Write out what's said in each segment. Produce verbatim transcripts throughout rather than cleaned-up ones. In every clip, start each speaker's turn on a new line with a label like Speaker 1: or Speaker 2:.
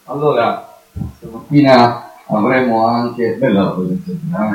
Speaker 1: Allora, stamattina avremo anche, bella la presenza di Dio,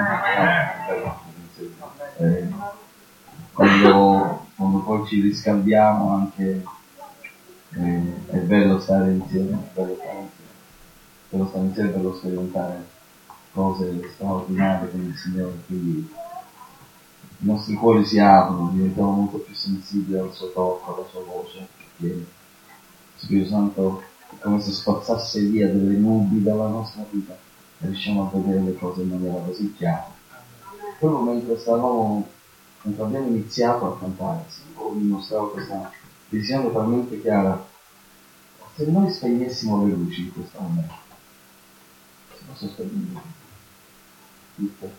Speaker 1: eh? eh, quando, quando poi ci riscaldiamo anche, eh, è bello stare insieme, è bello stare insieme, è bello stare insieme per lo sperimentare cose straordinarie con il Signore, quindi i nostri cuori si aprono, diventiamo molto più sensibili al suo tocco, alla sua voce, perché lo Spirito Santo è come se spazzasse via delle nubi dalla nostra vita e riusciamo a vedere le cose in maniera così chiara. Proprio mentre stavamo, mentre abbiamo iniziato a cantare, vi mostravo questa visione talmente chiara. Se noi spegnessimo le luci in questo momento, si possono spegnere tutte.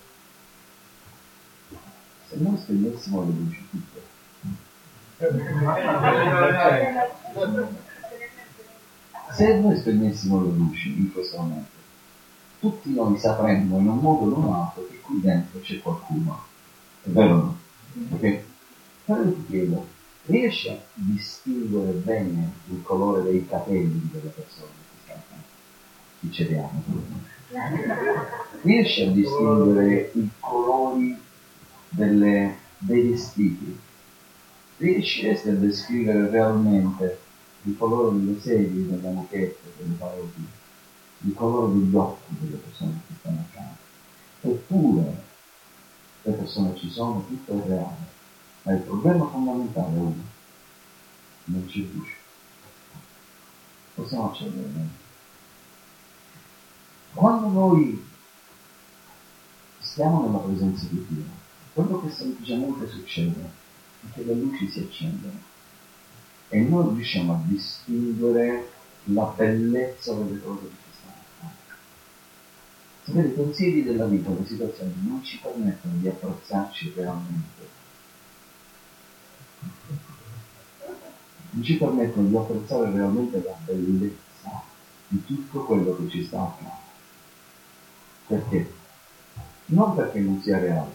Speaker 1: Se noi spegnessimo le luci tutte, se noi spegnessimo le luci in questo momento, tutti noi sapremmo in un modo o in un altro che qui dentro c'è qualcuno. È vero o no? Perché? Però io ti chiedo, riesci a distinguere bene il colore dei capelli delle persone che stanno qui ceriamo? Riesci a distinguere i colori delle, dei vestiti? Riusciresti a descrivere realmente il colore delle sedie, delle moquette, delle pareti, il colore degli occhi delle persone che stanno accanto? Eppure le persone ci sono, tutto è reale, ma il problema fondamentale è uno: non c'è luce. Possiamo accendere? Quando noi stiamo nella presenza di Dio, quello che semplicemente succede è che le luci si accendono e noi riusciamo a distinguere la bellezza delle cose che ci stanno accadendo. Sapete, i pensieri della vita, le situazioni non ci permettono di apprezzarci realmente, non ci permettono di apprezzare realmente la bellezza di tutto quello che ci sta accadendo. Perché? Non perché non sia reale,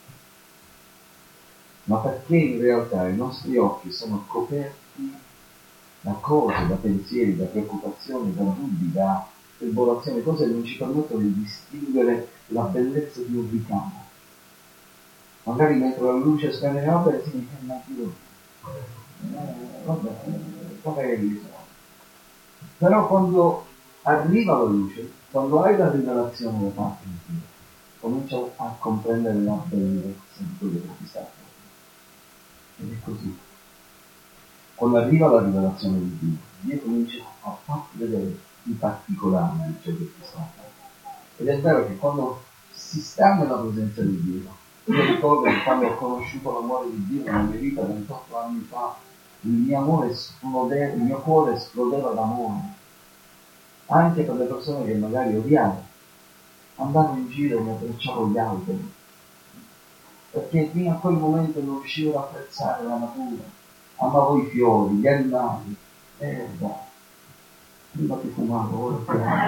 Speaker 1: ma perché in realtà i nostri occhi sono coperti da cose, da pensieri, da preoccupazioni, da dubbi, da tribolazioni, cose che non ci permettono di distinguere la bellezza di un ricamo. Magari mentre la luce spende le opere si dice: ma più, eh, vabbè, capelli. Però quando arriva la luce, quando hai la rivelazione da parte di Dio, comincio a comprendere la bellezza di quello che ti sta accadendo. Ed è così. Quando arriva la rivelazione di Dio, Dio comincia a farti vedere i particolari di ciò che ti sta accadendo. Ed è vero che quando si sta nella presenza di Dio, io ricordo che quando ho conosciuto l'amore di Dio nella mia vita ventotto anni fa, il mio amore esplodeva, il mio cuore esplodeva d'amore, anche per le persone che magari odiavo. Andavo in giro e mi abbracciavo gli alberi, perché fino a quel momento non riuscivo ad apprezzare la natura, amavo i fiori, gli animali, e beh, prima che fumavo, ora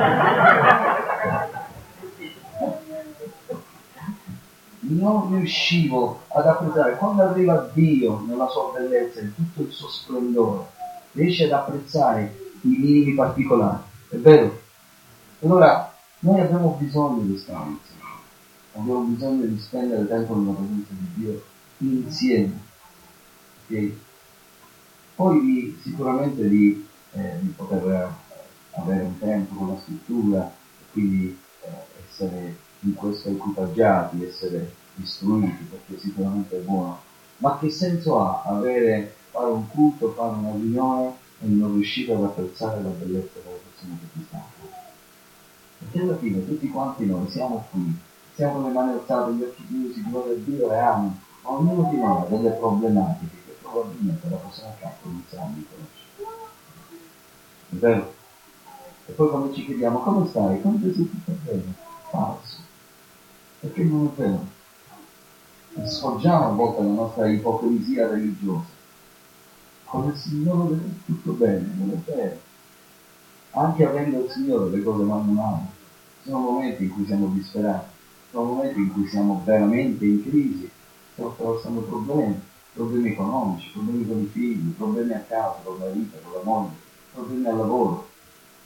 Speaker 1: non riuscivo ad apprezzare. Quando arriva Dio nella sua bellezza, in tutto il suo splendore, riesce ad apprezzare i minimi particolari, è vero? Allora noi abbiamo bisogno di stare insieme, abbiamo bisogno di spendere tempo nella presenza di Dio insieme, okay? Poi di, sicuramente di, eh, di poter eh, avere un tempo con la scrittura, quindi eh, essere in questo equipaggiati, essere istruiti, perché sicuramente è buono. Ma che senso ha avere, fare un culto, fare una riunione e non riuscire ad apprezzare la bellezza delle persone che ti stanno? Perché alla fine tutti quanti noi siamo qui, siamo con le mani alzate, gli occhi chiusi, gloria a Dio e amen, ma ognuno di noi ha delle problematiche che probabilmente la persona accanto non sa di conoscere. È vero? E poi quando ci chiediamo come stai, come sei tutto bene? Falso. Perché non è vero. E sfoggiamo a volte la nostra ipocrisia religiosa. Con il Signore è tutto bene, non è vero. Anche avendo il Signore le cose vanno male. Sono momenti in cui siamo disperati, sono momenti in cui siamo veramente in crisi, stiamo attraversando problemi, problemi economici, problemi con i figli, problemi a casa, con la vita, con la moglie, problemi al lavoro.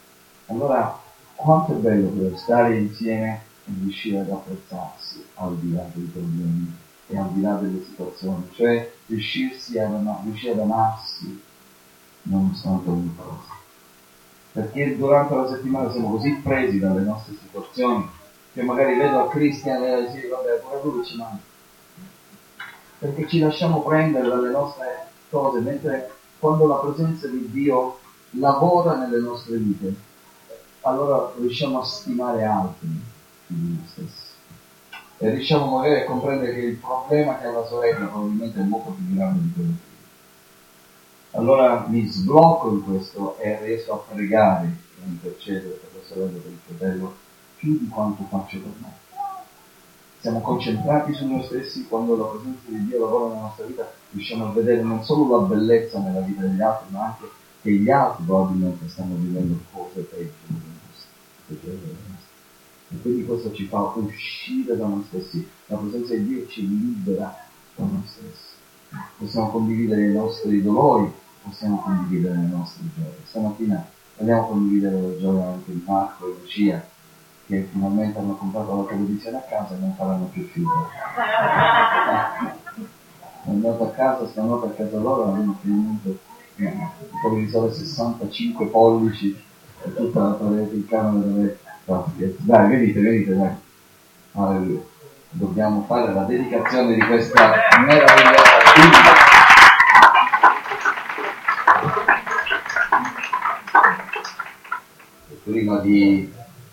Speaker 1: Allora, quanto è bello però stare insieme e riuscire ad apprezzarsi al di là dei problemi e al di là delle situazioni, cioè riuscirsi ad ama- riuscire ad amarsi nonostante ogni cosa. Perché durante la settimana siamo così presi dalle nostre situazioni che magari vedo a Cristian e dico, vabbè, pure lui ci manca. Perché ci lasciamo prendere dalle nostre cose, mentre quando la presenza di Dio lavora nelle nostre vite, allora riusciamo a stimare altri più di noi stessi. E riusciamo magari a comprendere che il problema che ha la sorella probabilmente è molto più grande di quello che io. Allora mi sblocco in questo e riesco a pregare e intercedere per la sorella e per il fratello più di quanto faccio per me. Siamo concentrati su noi stessi. Quando la presenza di Dio lavora nella nostra vita, riusciamo a vedere non solo la bellezza nella vita degli altri, ma anche che gli altri probabilmente stanno vivendo cose peggio delle nostre. E quindi questo ci fa uscire da noi stessi. La presenza di Dio ci libera da noi stessi. Possiamo condividere i nostri dolori, possiamo condividere le nostre gioie. Stamattina vogliamo condividere la gioia anche di Marco e Lucia, che finalmente hanno comprato la televisione a casa e non faranno più figli. È andato a casa, sono andato a casa loro, hanno finito eh, un televisore sessantacinque pollici e tutta la parete in camera delle basket. Dai, venite, venite, dai. Alleluia. Dobbiamo fare la dedicazione di questa meravigliosa Bibbia. Prima di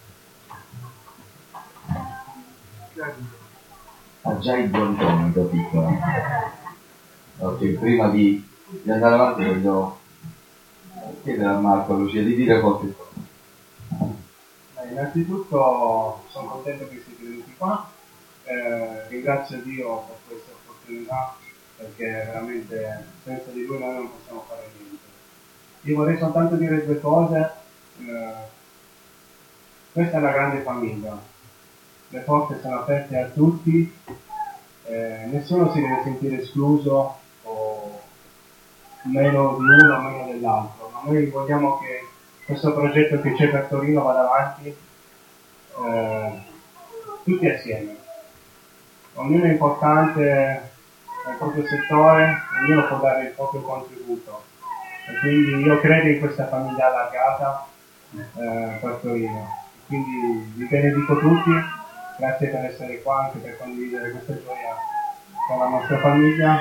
Speaker 1: ha già i buoni da piccola. Ok, prima di, di andare avanti voglio chiedere a Marco, a Lucia, di dire qualche cosa.
Speaker 2: Eh, innanzitutto sono contento che siete venuti qua, eh, ringrazio Dio per questa opportunità, perché veramente senza di Lui noi non possiamo fare niente. Io vorrei soltanto dire due cose. Eh, questa è una grande famiglia, le porte sono aperte a tutti, eh, nessuno si deve sentire escluso o meno di uno o meno dell'altro, ma noi vogliamo che questo progetto che c'è per Torino vada avanti eh, tutti assieme. Ognuno è importante nel proprio settore, ognuno può dare il proprio contributo e quindi io credo in questa famiglia allargata eh, per Torino. Quindi vi benedico tutti, grazie per essere qua anche per condividere questa gioia con la nostra famiglia.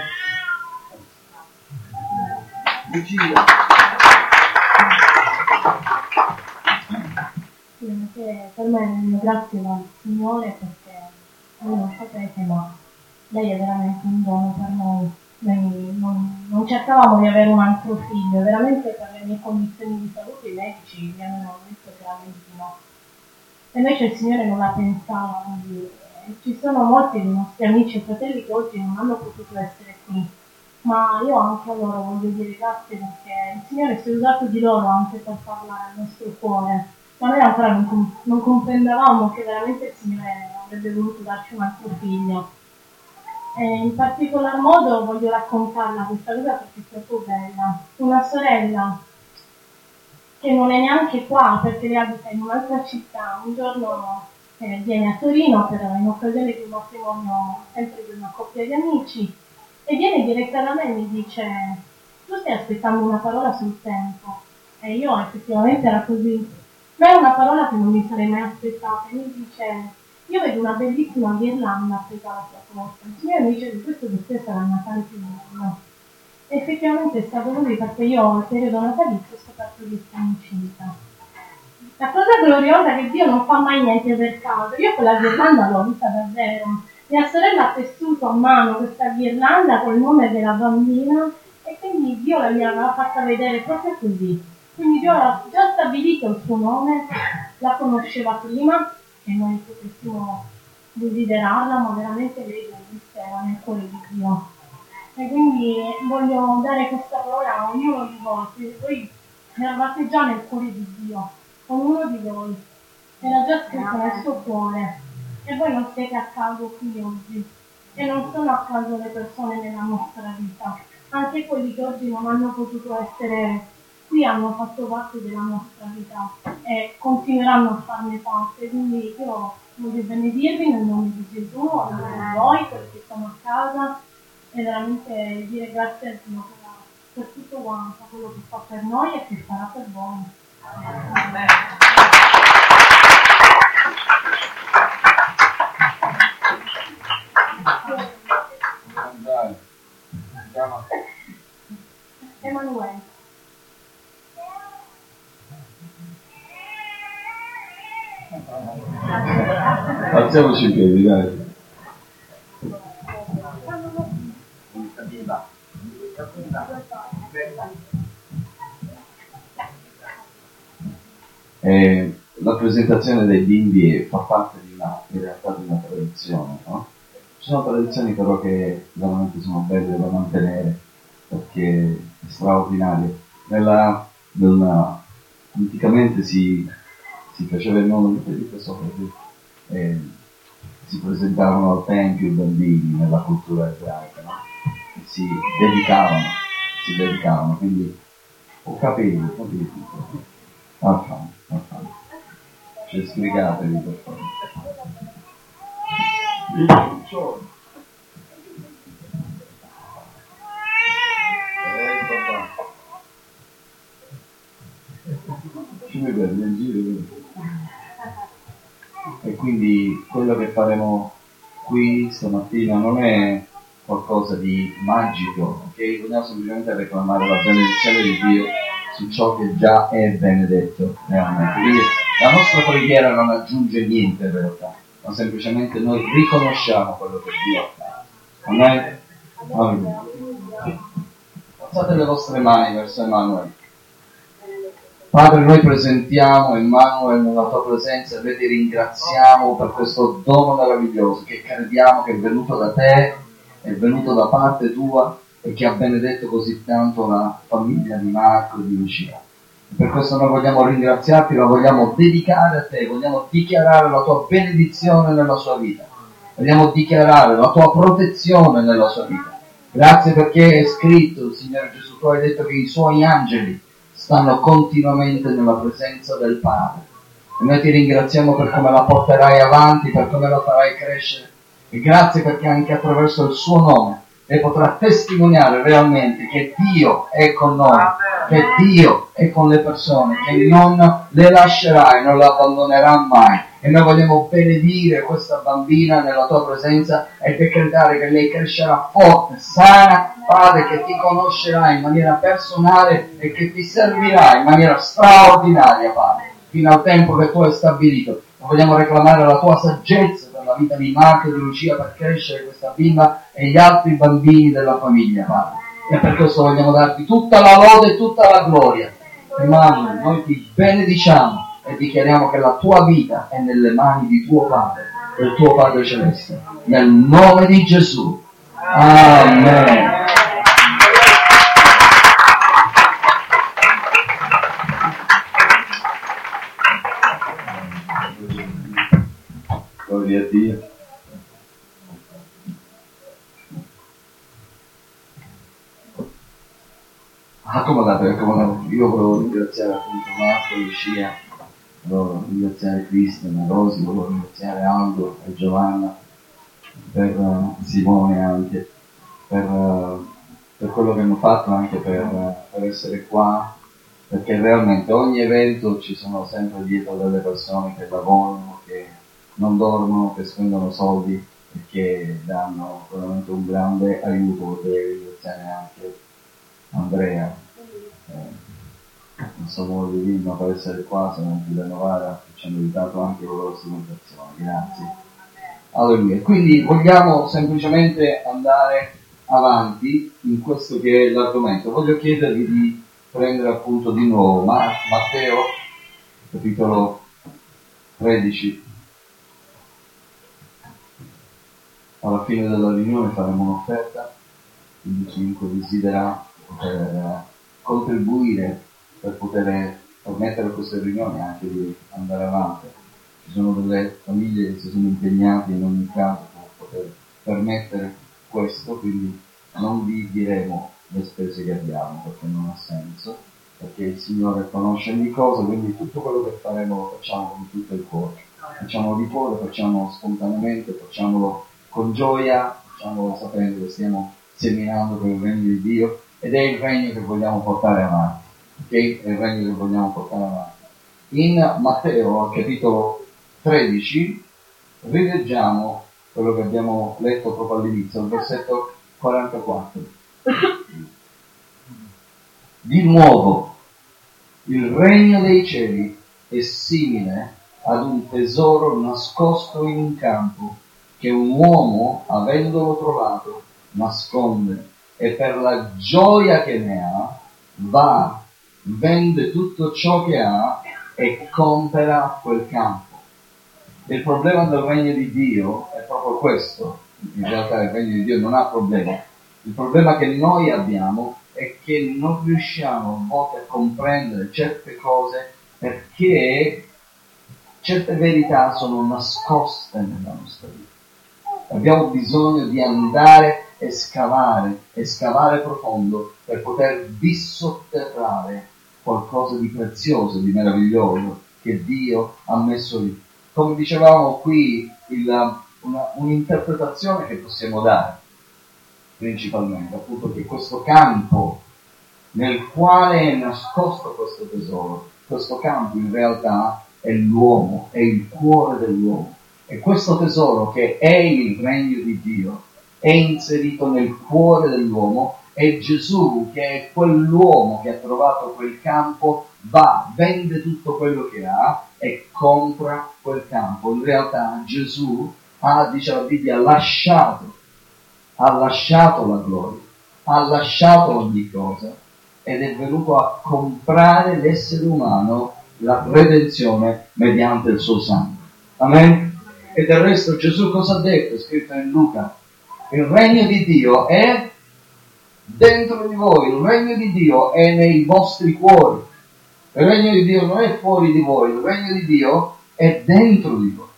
Speaker 3: Per me ringrazio il Signore perché voi non sapete, ma lei è veramente un dono per noi. Noi non, non cercavamo di avere un altro figlio, veramente per le mie condizioni di salute i medici mi hanno detto veramente di no. E invece il Signore non la pensava così. E ci sono molti dei nostri amici e fratelli che oggi non hanno potuto essere qui, ma io anche a loro voglio dire grazie perché il Signore si è usato di loro anche per parlare al nostro cuore. Ma noi ancora non, com- non comprendevamo che veramente il Signore avrebbe voluto darci un altro figlio. E in particolar modo voglio raccontarla questa cosa perché è troppo bella. Una sorella che non è neanche qua perché lei abita in un'altra città, un giorno eh, viene a Torino per, in occasione di un matrimonio sempre di una coppia di amici e viene diretta da me e mi dice: tu stai aspettando una parola sul tempo? E io effettivamente era così. Ma è una parola che non mi sarei mai aspettata. E mi dice: io vedo una bellissima ghirlanda appesa alla tua porta. Il Signore mi dice che questo per te sarà il Natale più bello. E effettivamente è stato così perché io al periodo natalizio ho scoperto di essere incinta. La cosa gloriosa è che Dio non fa mai niente per caso. Io quella ghirlanda l'ho vista davvero. Mia sorella ha tessuto a mano questa ghirlanda col nome della bambina e quindi Dio la mi aveva fatta vedere proprio così. Quindi Dio aveva già stabilito il suo nome, la conosceva prima che noi potessimo desiderarla, ma veramente lei esisteva nel cuore di Dio. E quindi voglio dare questa parola a ognuno di voi. Voi eravate già nel cuore di Dio, ognuno di voi era già scritto nel suo cuore e voi non siete a caso qui oggi e non sono a caso le persone nella nostra vita, anche quelli che oggi non hanno potuto essere qui hanno fatto parte della nostra vita e continueranno a farne parte, quindi io voglio benedirvi nel nome di Gesù, a nome di voi, perché sono a casa, e veramente dire grazie al Signore per, per tutto quanto, quello che fa per noi e che farà per voi. Amen. Emanuele.
Speaker 1: Alziamoci in piedi, dai. Eh, la presentazione dei bimbi fa parte di una, in realtà di una tradizione, no? Ci sono tradizioni però che veramente sono belle da mantenere, perché è straordinario. Nella, nella, anticamente si, si faceva il nome di questo, eh, si presentavano al tempio i bambini nella cultura ebraica, no? E si dedicavano, si dedicavano, quindi ho capito, ho capito. Affanno, affanno. C'è sbrigatevi per favore. Ci mi prende in giro. E quindi quello che faremo qui stamattina non è qualcosa di magico, ok? Vogliamo semplicemente reclamare la benedizione di Dio su ciò che già è benedetto realmente. Quindi la nostra preghiera non aggiunge niente in realtà, ma semplicemente noi riconosciamo quello che Dio ha fatto. Amen? Alleluia. Alzate le vostre mani verso Emanuele. Padre, noi presentiamo Emanuele nella tua presenza e noi ti ringraziamo per questo dono meraviglioso che crediamo che è venuto da te, è venuto da parte tua e che ha benedetto così tanto la famiglia di Marco e di Lucia. Per questo noi vogliamo ringraziarti, la vogliamo dedicare a te, vogliamo dichiarare la tua benedizione nella sua vita, vogliamo dichiarare la tua protezione nella sua vita. Grazie perché è scritto, Signore Gesù, tu hai detto che i suoi angeli stanno continuamente nella presenza del Padre. E noi ti ringraziamo per come la porterai avanti, per come la farai crescere. E grazie perché anche attraverso il suo nome lei potrà testimoniare realmente che Dio è con noi, che Dio è con le persone, che non le lascerà e non la abbandonerà mai. E noi vogliamo benedire questa bambina nella tua presenza e decretare che lei crescerà forte, sana, Padre, che ti conoscerà in maniera personale e che ti servirà in maniera straordinaria, Padre, fino al tempo che tu hai stabilito. Vogliamo reclamare la tua saggezza per la vita di Marco e di Lucia per crescere questa bimba e gli altri bambini della famiglia, Padre. E per questo vogliamo darti tutta la lode e tutta la gloria. Emanuele, noi ti benediciamo e dichiariamo che la tua vita è nelle mani di tuo Padre, del tuo Padre Celeste. Nel nome di Gesù. Amen. Gloria a Dio. Accomodatevi, accomodatevi. Io volevo ringraziare appunto Marco, Lucia, volevo ringraziare Cristian, Rosi, volevo ringraziare Aldo e Giovanna, per uh, Simone anche, per, uh, per quello che hanno fatto, anche per, uh, per essere qua, perché realmente ogni evento ci sono sempre dietro delle persone che lavorano, che non dormono, che spendono soldi e che danno veramente un grande aiuto. Vorrei ringraziare anche Andrea, eh, non so come di Vilma per essere qua, sono anche da Novara, che ci hanno aiutato anche con la loro strumentazione. Grazie. Alleluia. Quindi vogliamo semplicemente andare avanti in questo che è l'argomento. Voglio chiedervi di prendere appunto di nuovo Matteo, capitolo tredici. Alla fine della riunione faremo un'offerta, quindi chiunque desidera poter contribuire per poter permettere a queste riunioni anche di andare avanti. Ci sono delle famiglie che si sono impegnate in ogni caso per poter permettere questo, quindi non vi diremo le spese che abbiamo perché non ha senso, perché il Signore conosce ogni cosa, quindi tutto quello che faremo lo facciamo con tutto il cuore. Facciamolo di cuore, facciamolo spontaneamente, facciamolo con gioia, facciamolo sapendo che stiamo seminando per il regno di Dio, ed è il regno che vogliamo portare avanti, ok? È il regno che vogliamo portare avanti. In Matteo, al capitolo tredici, rileggiamo quello che abbiamo letto proprio all'inizio, il versetto quarantaquattro. Di nuovo, il regno dei cieli è simile ad un tesoro nascosto in un campo, che un uomo, avendolo trovato, nasconde, e per la gioia che ne ha, va, vende tutto ciò che ha e compra quel campo. Il problema del regno di Dio è proprio questo. In realtà il regno di Dio non ha problemi. Il problema che noi abbiamo è che non riusciamo a volte a comprendere certe cose perché certe verità sono nascoste nella nostra vita. Abbiamo bisogno di andare e scavare, e scavare profondo per poter dissotterrare qualcosa di prezioso, di meraviglioso che Dio ha messo lì. Come dicevamo qui, il, una, un'interpretazione che possiamo dare principalmente, appunto, che questo campo nel quale è nascosto questo tesoro, questo campo in realtà è l'uomo, è il cuore dell'uomo. E questo tesoro, che è il regno di Dio, è inserito nel cuore dell'uomo, e Gesù, che è quell'uomo che ha trovato quel campo, va, vende tutto quello che ha e compra quel campo. In realtà Gesù ha, dice la Bibbia, lasciato, ha lasciato la gloria, ha lasciato ogni cosa, ed è venuto a comprare l'essere umano, la redenzione mediante il suo sangue. Amen? E del resto Gesù cosa ha detto? È scritto in Luca: il regno di Dio è dentro di voi, il regno di Dio è nei vostri cuori. Il regno di Dio non è fuori di voi, il regno di Dio è dentro di voi.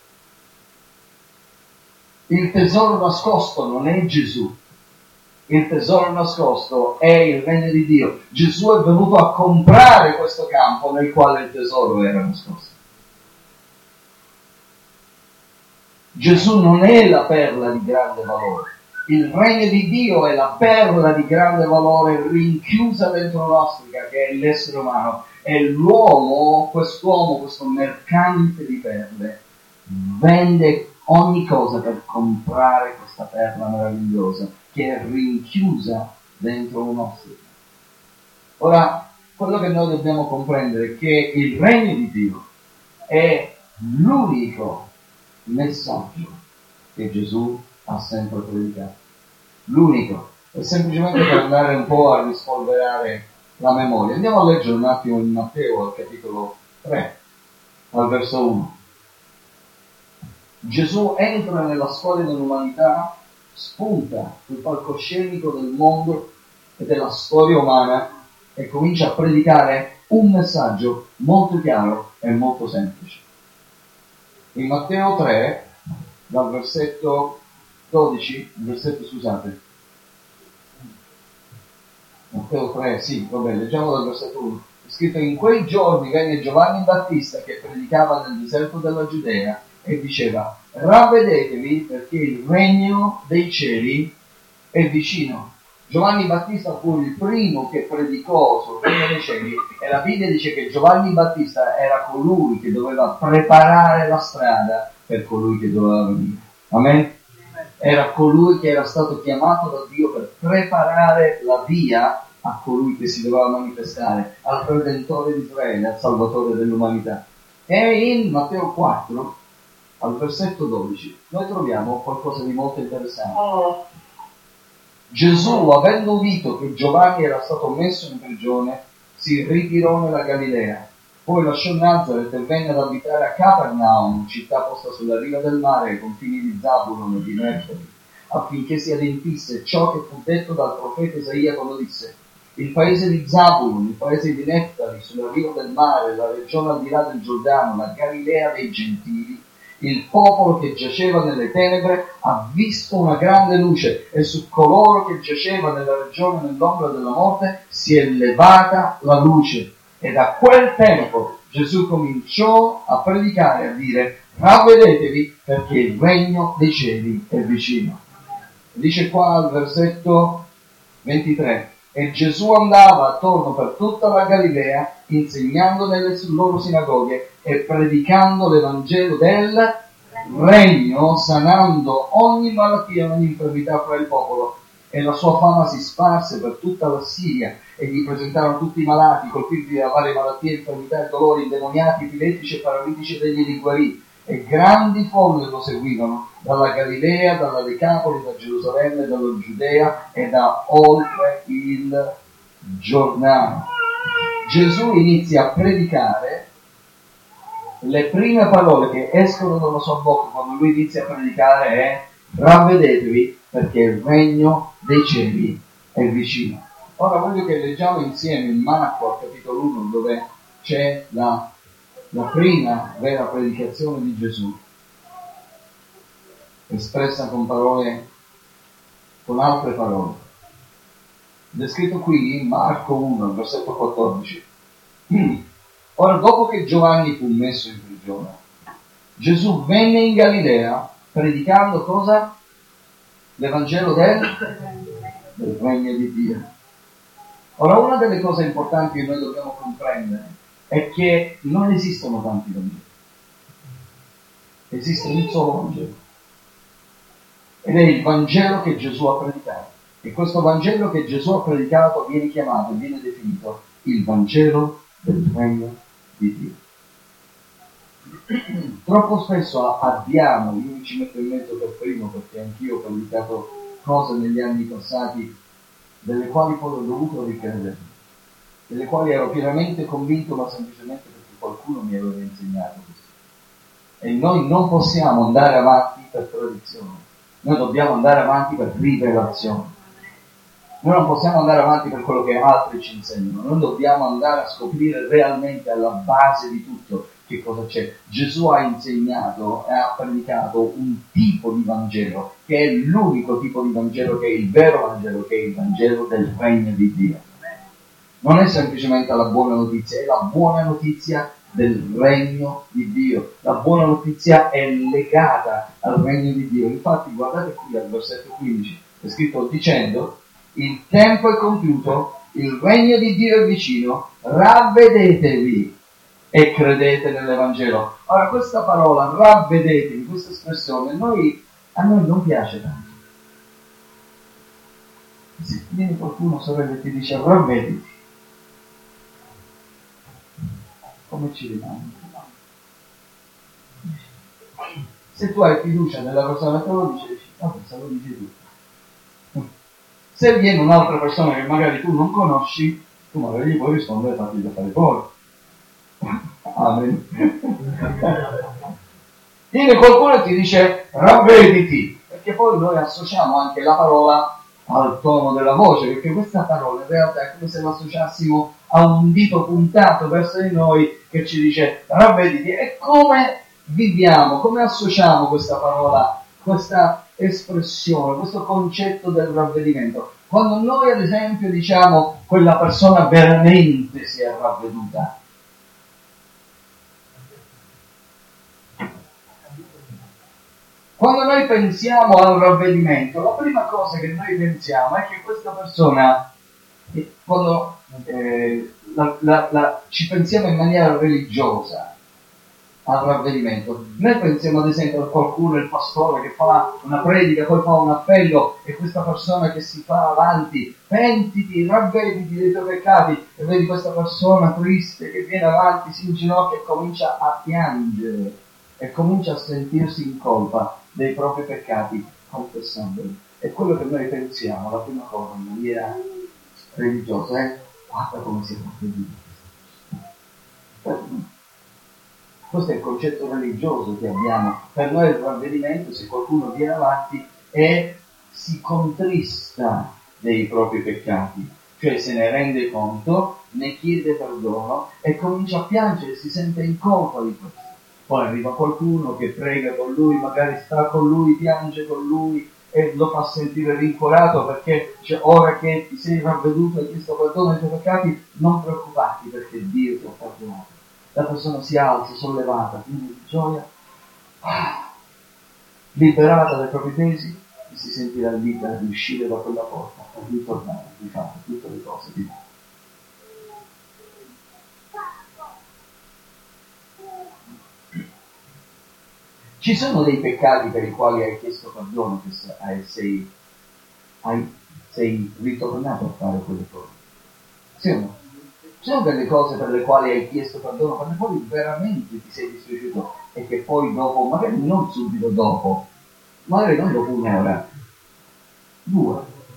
Speaker 1: Il tesoro nascosto non è Gesù. Il tesoro nascosto è il regno di Dio. Gesù è venuto a comprare questo campo nel quale il tesoro era nascosto. Gesù non è la perla di grande valore. Il regno di Dio è la perla di grande valore rinchiusa dentro l'ostrica, che è l'essere umano. E l'uomo, quest'uomo, questo mercante di perle, vende ogni cosa per comprare questa perla meravigliosa che è rinchiusa dentro un'ostrica. Ora, quello che noi dobbimo comprendere è che il regno di Dio è l'unico messaggio che Gesù ha sempre predicato. L'unico. È semplicemente per andare un po' a rispolverare la memoria. Andiamo a leggere un attimo in Matteo al capitolo tre, al verso uno. Gesù entra nella storia dell'umanità, spunta sul palcoscenico del mondo e della storia umana e comincia a predicare un messaggio molto chiaro e molto semplice. In Matteo tre, dal versetto dodici, versetto scusate, Matteo tre, sì, vabbè, leggiamo dal versetto uno. È scritto: in quei giorni venne Giovanni Battista che predicava nel deserto della Giudea e diceva: ravvedetevi, perché il regno dei cieli è vicino. Giovanni Battista fu il primo che predicò sul regno dei cieli, e la Bibbia dice che Giovanni Battista era colui che doveva preparare la strada per colui che doveva venire. Amen? Era colui che era stato chiamato da Dio per preparare la via a colui che si doveva manifestare, al Redentore di Israele, al Salvatore dell'umanità. E in Matteo quattro, al versetto dodici, noi troviamo qualcosa di molto interessante. Oh. Gesù, avendo udito che Giovanni era stato messo in prigione, si ritirò nella Galilea. Poi lasciò Nazaret e venne ad abitare a Capernaum, città posta sulla riva del mare, ai confini di Zabulon e di Neftali, affinché si adempisse ciò che fu detto dal profeta Isaia quando disse: il paese di Zabulon, il paese di Neftali, sulla riva del mare, la regione al di là del Giordano, la Galilea dei Gentili, Il popolo che giaceva nelle tenebre ha visto una grande luce e su coloro che giaceva nella regione nell'ombra della morte si è levata la luce. E da quel tempo Gesù cominciò a predicare e a dire: ravvedetevi perché il regno dei cieli è vicino. Dice qua al versetto ventitré: e Gesù andava attorno per tutta la Galilea, insegnando nelle loro sinagoghe e predicando l'Evangelo del regno, sanando ogni malattia e ogni infermità fra il popolo. E la sua fama si sparse per tutta la Siria, e gli presentarono tutti i malati, colpiti da varie malattie, infermità e dolori, indemoniati, epiletici e paralitici, ed egli li guarì. E grandi folle lo seguivano, dalla Galilea, dalla Decapoli, da Gerusalemme, dalla Giudea e da oltre il Giordano. Gesù inizia a predicare. Le prime parole che escono dalla sua bocca quando lui inizia a predicare è: ravvedetevi perché il regno dei cieli è vicino. Ora voglio che leggiamo insieme in Marco al capitolo uno, dove c'è la la prima vera predicazione di Gesù, espressa con parole, con altre parole. Descritto qui in Marco uno, versetto quattordici. Ora, dopo che Giovanni fu messo in prigione, Gesù venne in Galilea predicando cosa? L'Evangelo del, del regno di Dio. Ora, una delle cose importanti che noi dobbiamo comprendere è che non esistono tanti Vangeli, esiste un solo Vangelo, ed è il Vangelo che Gesù ha predicato. E questo Vangelo che Gesù ha predicato viene chiamato, viene definito il Vangelo del regno di Dio. Troppo spesso abbiamo, io mi ci metto in mezzo per primo, perché anch'io ho predicato cose negli anni passati delle quali poi ho dovuto ricredere, delle quali ero pienamente convinto, ma semplicemente perché qualcuno mi aveva insegnato questo. E noi non possiamo andare avanti per tradizione, noi dobbiamo andare avanti per rivelazione. Noi non possiamo andare avanti per quello che altri ci insegnano, noi dobbiamo andare a scoprire realmente alla base di tutto che cosa c'è. Gesù ha insegnato e ha predicato un tipo di Vangelo, che è l'unico tipo di Vangelo, che è il vero Vangelo, che è il Vangelo del regno di Dio. Non è semplicemente la buona notizia, è la buona notizia del regno di Dio. La buona notizia è legata al regno di Dio. Infatti guardate qui al versetto quindici, è scritto dicendo: il tempo è compiuto, il regno di Dio è vicino, ravvedetevi e credete nell'Evangelo. Ora, questa parola, ravvedetevi, questa espressione, noi, a noi non piace tanto. Se viene qualcuno, sorella, e ti dice ravvediti, come ci rimane? Se tu hai fiducia nella persona che lo dice, dici, vabbè, se lo dici tu. Se viene un'altra persona che magari tu non conosci, tu magari gli puoi rispondere fatti da fare fuori. Amen. Viene qualcuno e ti dice ravvediti, perché poi noi associamo anche la parola al tono della voce, perché questa parola in realtà è come se la associassimo a un dito puntato verso di noi che ci dice ravvediti. E come viviamo, come associamo questa parola, questa espressione, questo concetto del ravvedimento? Quando noi ad esempio diciamo quella persona veramente si è ravveduta, quando noi pensiamo al ravvedimento, la prima cosa che noi pensiamo è che questa persona, quando eh, la, la, la, ci pensiamo in maniera religiosa al ravvedimento, noi pensiamo ad esempio a qualcuno, il pastore che fa una predica, poi fa un appello, e questa persona che si fa avanti, pentiti, ravvediti dei tuoi peccati, e vedi questa persona triste che viene avanti, si inginocchia e comincia a piangere e comincia a sentirsi in colpa dei propri peccati, confessandoli. E quello che noi pensiamo, la prima cosa in maniera religiosa, è guarda come si è ravveduto. Questo è il concetto religioso che abbiamo. Per noi il ravvedimento, se qualcuno viene avanti, è si contrista dei propri peccati, cioè se ne rende conto, ne chiede perdono e comincia a piangere, si sente in colpa di questo. Poi arriva qualcuno che prega con lui, magari sta con lui, piange con lui e lo fa sentire rincuorato perché dice, ora che ti sei ravveduto e hai chiesto perdono ai tuoi peccati, non preoccuparti perché Dio ti ha perdonato. La persona si alza, sollevata, piena di gioia, liberata dai propri pesi e si sentirà libera di uscire da quella porta e ritornare di fare tutte le cose di Dio. Ci sono dei peccati per i quali hai chiesto perdono, che sei, hai, sei ritornato a fare quelle cose? Sì o no? Ci sono delle cose per le quali hai chiesto perdono, per le quali veramente ti sei dispiaciuto e che poi dopo, magari non subito dopo, magari non dopo un'ora, due,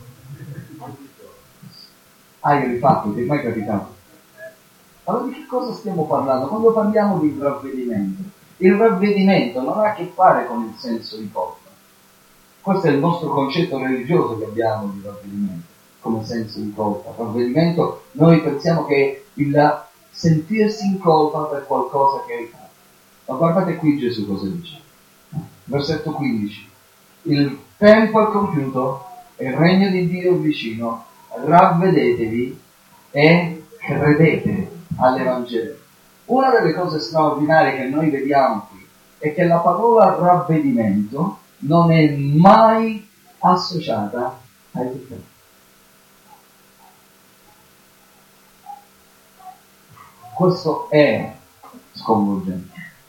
Speaker 1: hai rifatto, ti è mai capitato? Allora di che cosa stiamo parlando? Quando parliamo di ravvedimento, il ravvedimento non ha a che fare con il senso di colpa. Questo è il nostro concetto religioso che abbiamo di ravvedimento, come senso di colpa. Ravvedimento, noi pensiamo che il sentirsi in colpa per qualcosa che hai fatto. Ma guardate qui Gesù cosa dice. Versetto quindici. Il tempo è compiuto, il regno di Dio è vicino, ravvedetevi e credete all'Evangelo. Una delle cose straordinarie che noi vediamo qui è che la parola ravvedimento non è mai associata ai peccati. Questo è sconvolgente.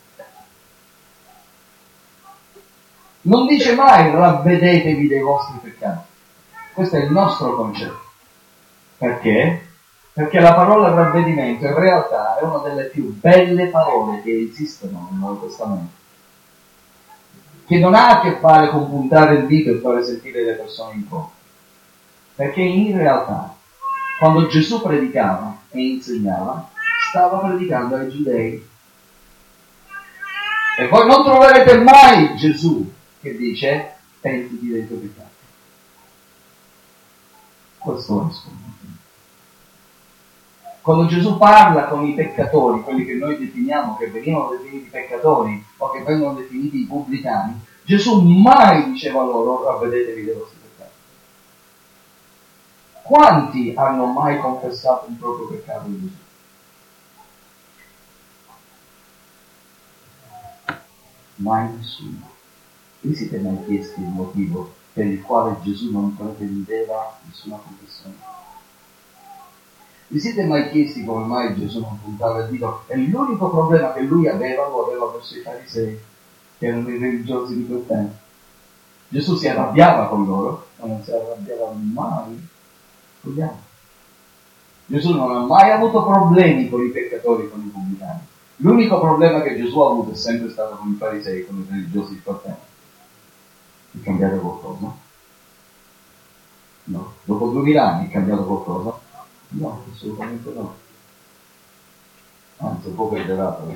Speaker 1: Non dice mai ravvedetevi dei vostri peccati. Questo è il nostro concetto. Perché? Perché la parola ravvedimento in realtà è una delle più belle parole che esistono nel Nuovo Testamento, che non ha a che fare con puntare il dito e fare sentire le persone in colpa. Perché in realtà, quando Gesù predicava e insegnava, stava predicando ai giudei. E voi non troverete mai Gesù che dice pentiti dei tuoi peccati. Questo è sconvolgente. Quando Gesù parla con i peccatori, quelli che noi definiamo, che venivano definiti peccatori o che vengono definiti i pubblicani, Gesù mai diceva loro ravvedetevi dei vostri peccati. Quanti hanno mai confessato un proprio peccato di Gesù? Mai nessuno. Vi siete mai chiesti il motivo per il quale Gesù non pretendeva nessuna confessione? Vi siete mai chiesti come mai Gesù non puntava il dito? E l'unico problema che lui aveva lo aveva verso i farisei, che erano i religiosi di quel tempo. Gesù si arrabbiava con loro, ma non si arrabbiava mai con gli altri. Gesù non ha mai avuto problemi con i peccatori, con i pubblicani. L'unico problema che Gesù ha avuto è sempre stato con i farisei, con i religiosi di quel tempo. È cambiato qualcosa? No. Dopo duemila anni è cambiato qualcosa? No, assolutamente no. Anzi, un po' peggiorata.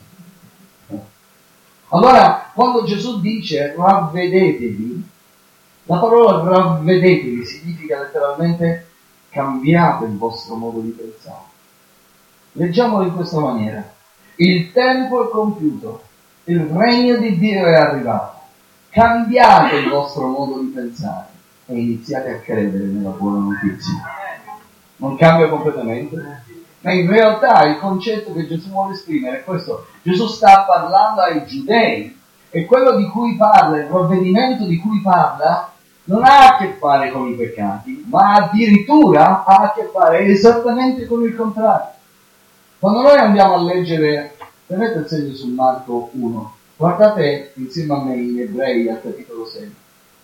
Speaker 1: Allora, quando Gesù dice ravvedetevi, la parola ravvedetevi significa letteralmente cambiate il vostro modo di pensare. Leggiamolo in questa maniera. Il tempo è compiuto, il regno di Dio è arrivato. Cambiate il vostro modo di pensare e iniziate a credere nella buona notizia. Non cambia completamente, ma in realtà il concetto che Gesù vuole esprimere è questo. Gesù sta parlando ai giudei e quello di cui parla, il ravvedimento di cui parla, non ha a che fare con i peccati, ma addirittura ha a che fare esattamente con il contrario. Quando noi andiamo a leggere, prendete il segno su Marco uno, guardate insieme a me in Ebrei al capitolo sei,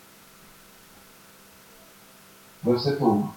Speaker 1: versetto uno.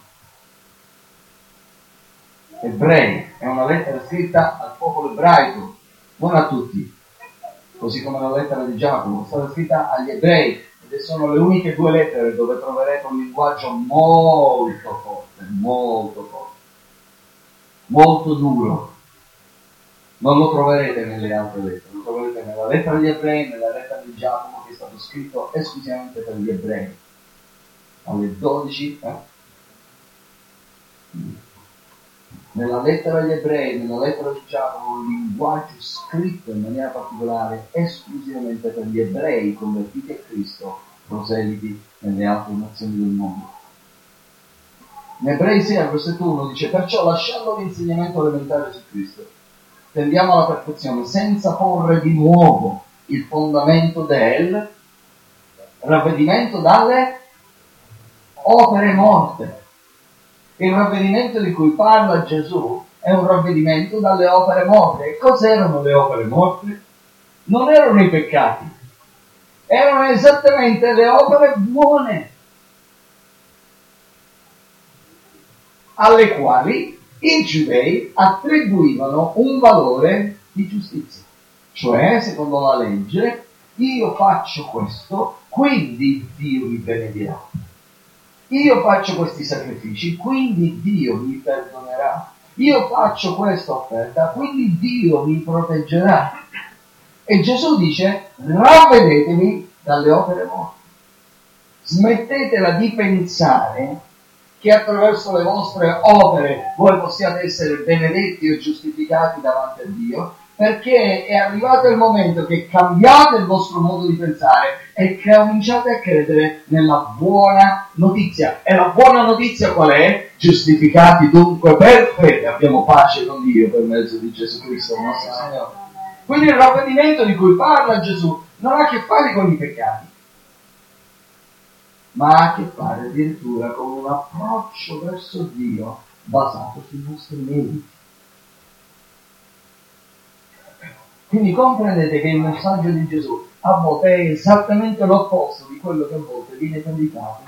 Speaker 1: Ebrei è una lettera scritta al popolo ebraico, non a tutti, così come la lettera di Giacomo è stata scritta agli ebrei, ed sono le uniche due lettere dove troverete un linguaggio molto forte, molto forte, molto duro. Non lo troverete nelle altre lettere, lo troverete nella lettera agli ebrei, nella lettera di Giacomo, che è stato scritto esclusivamente per gli ebrei, alle dodici eh? nella lettera agli ebrei, nella lettera di Giacomo, un linguaggio scritto in maniera particolare esclusivamente per gli ebrei convertiti a Cristo, proseliti nelle altre nazioni del mondo. In Ebrei sei, al versetto uno dice: perciò lasciando l'insegnamento elementare su Cristo, tendiamo alla perfezione senza porre di nuovo il fondamento del ravvedimento dalle opere morte. Il ravvedimento di cui parla Gesù è un ravvedimento dalle opere morte. E cos'erano le opere morte? Non erano i peccati, erano esattamente le opere buone, alle quali i giudei attribuivano un valore di giustizia. Cioè, secondo la legge, io faccio questo, quindi Dio mi benedirà. Io faccio questi sacrifici, quindi Dio mi perdonerà. Io faccio questa offerta, quindi Dio mi proteggerà. E Gesù dice: ravvedetevi dalle opere morte. Smettetela di pensare che attraverso le vostre opere voi possiate essere benedetti o giustificati davanti a Dio, perché è arrivato il momento che cambiate il vostro modo di pensare e che cominciate a credere nella buona notizia. E la buona notizia qual è? Giustificati dunque per fede abbiamo pace con Dio per mezzo di Gesù Cristo, il nostro Signore. Quindi il ravvedimento di cui parla Gesù non ha a che fare con i peccati, ma ha a che fare addirittura con un approccio verso Dio basato sui nostri meriti. Quindi comprendete che il messaggio di Gesù a volte è esattamente l'opposto di quello che a volte viene predicato.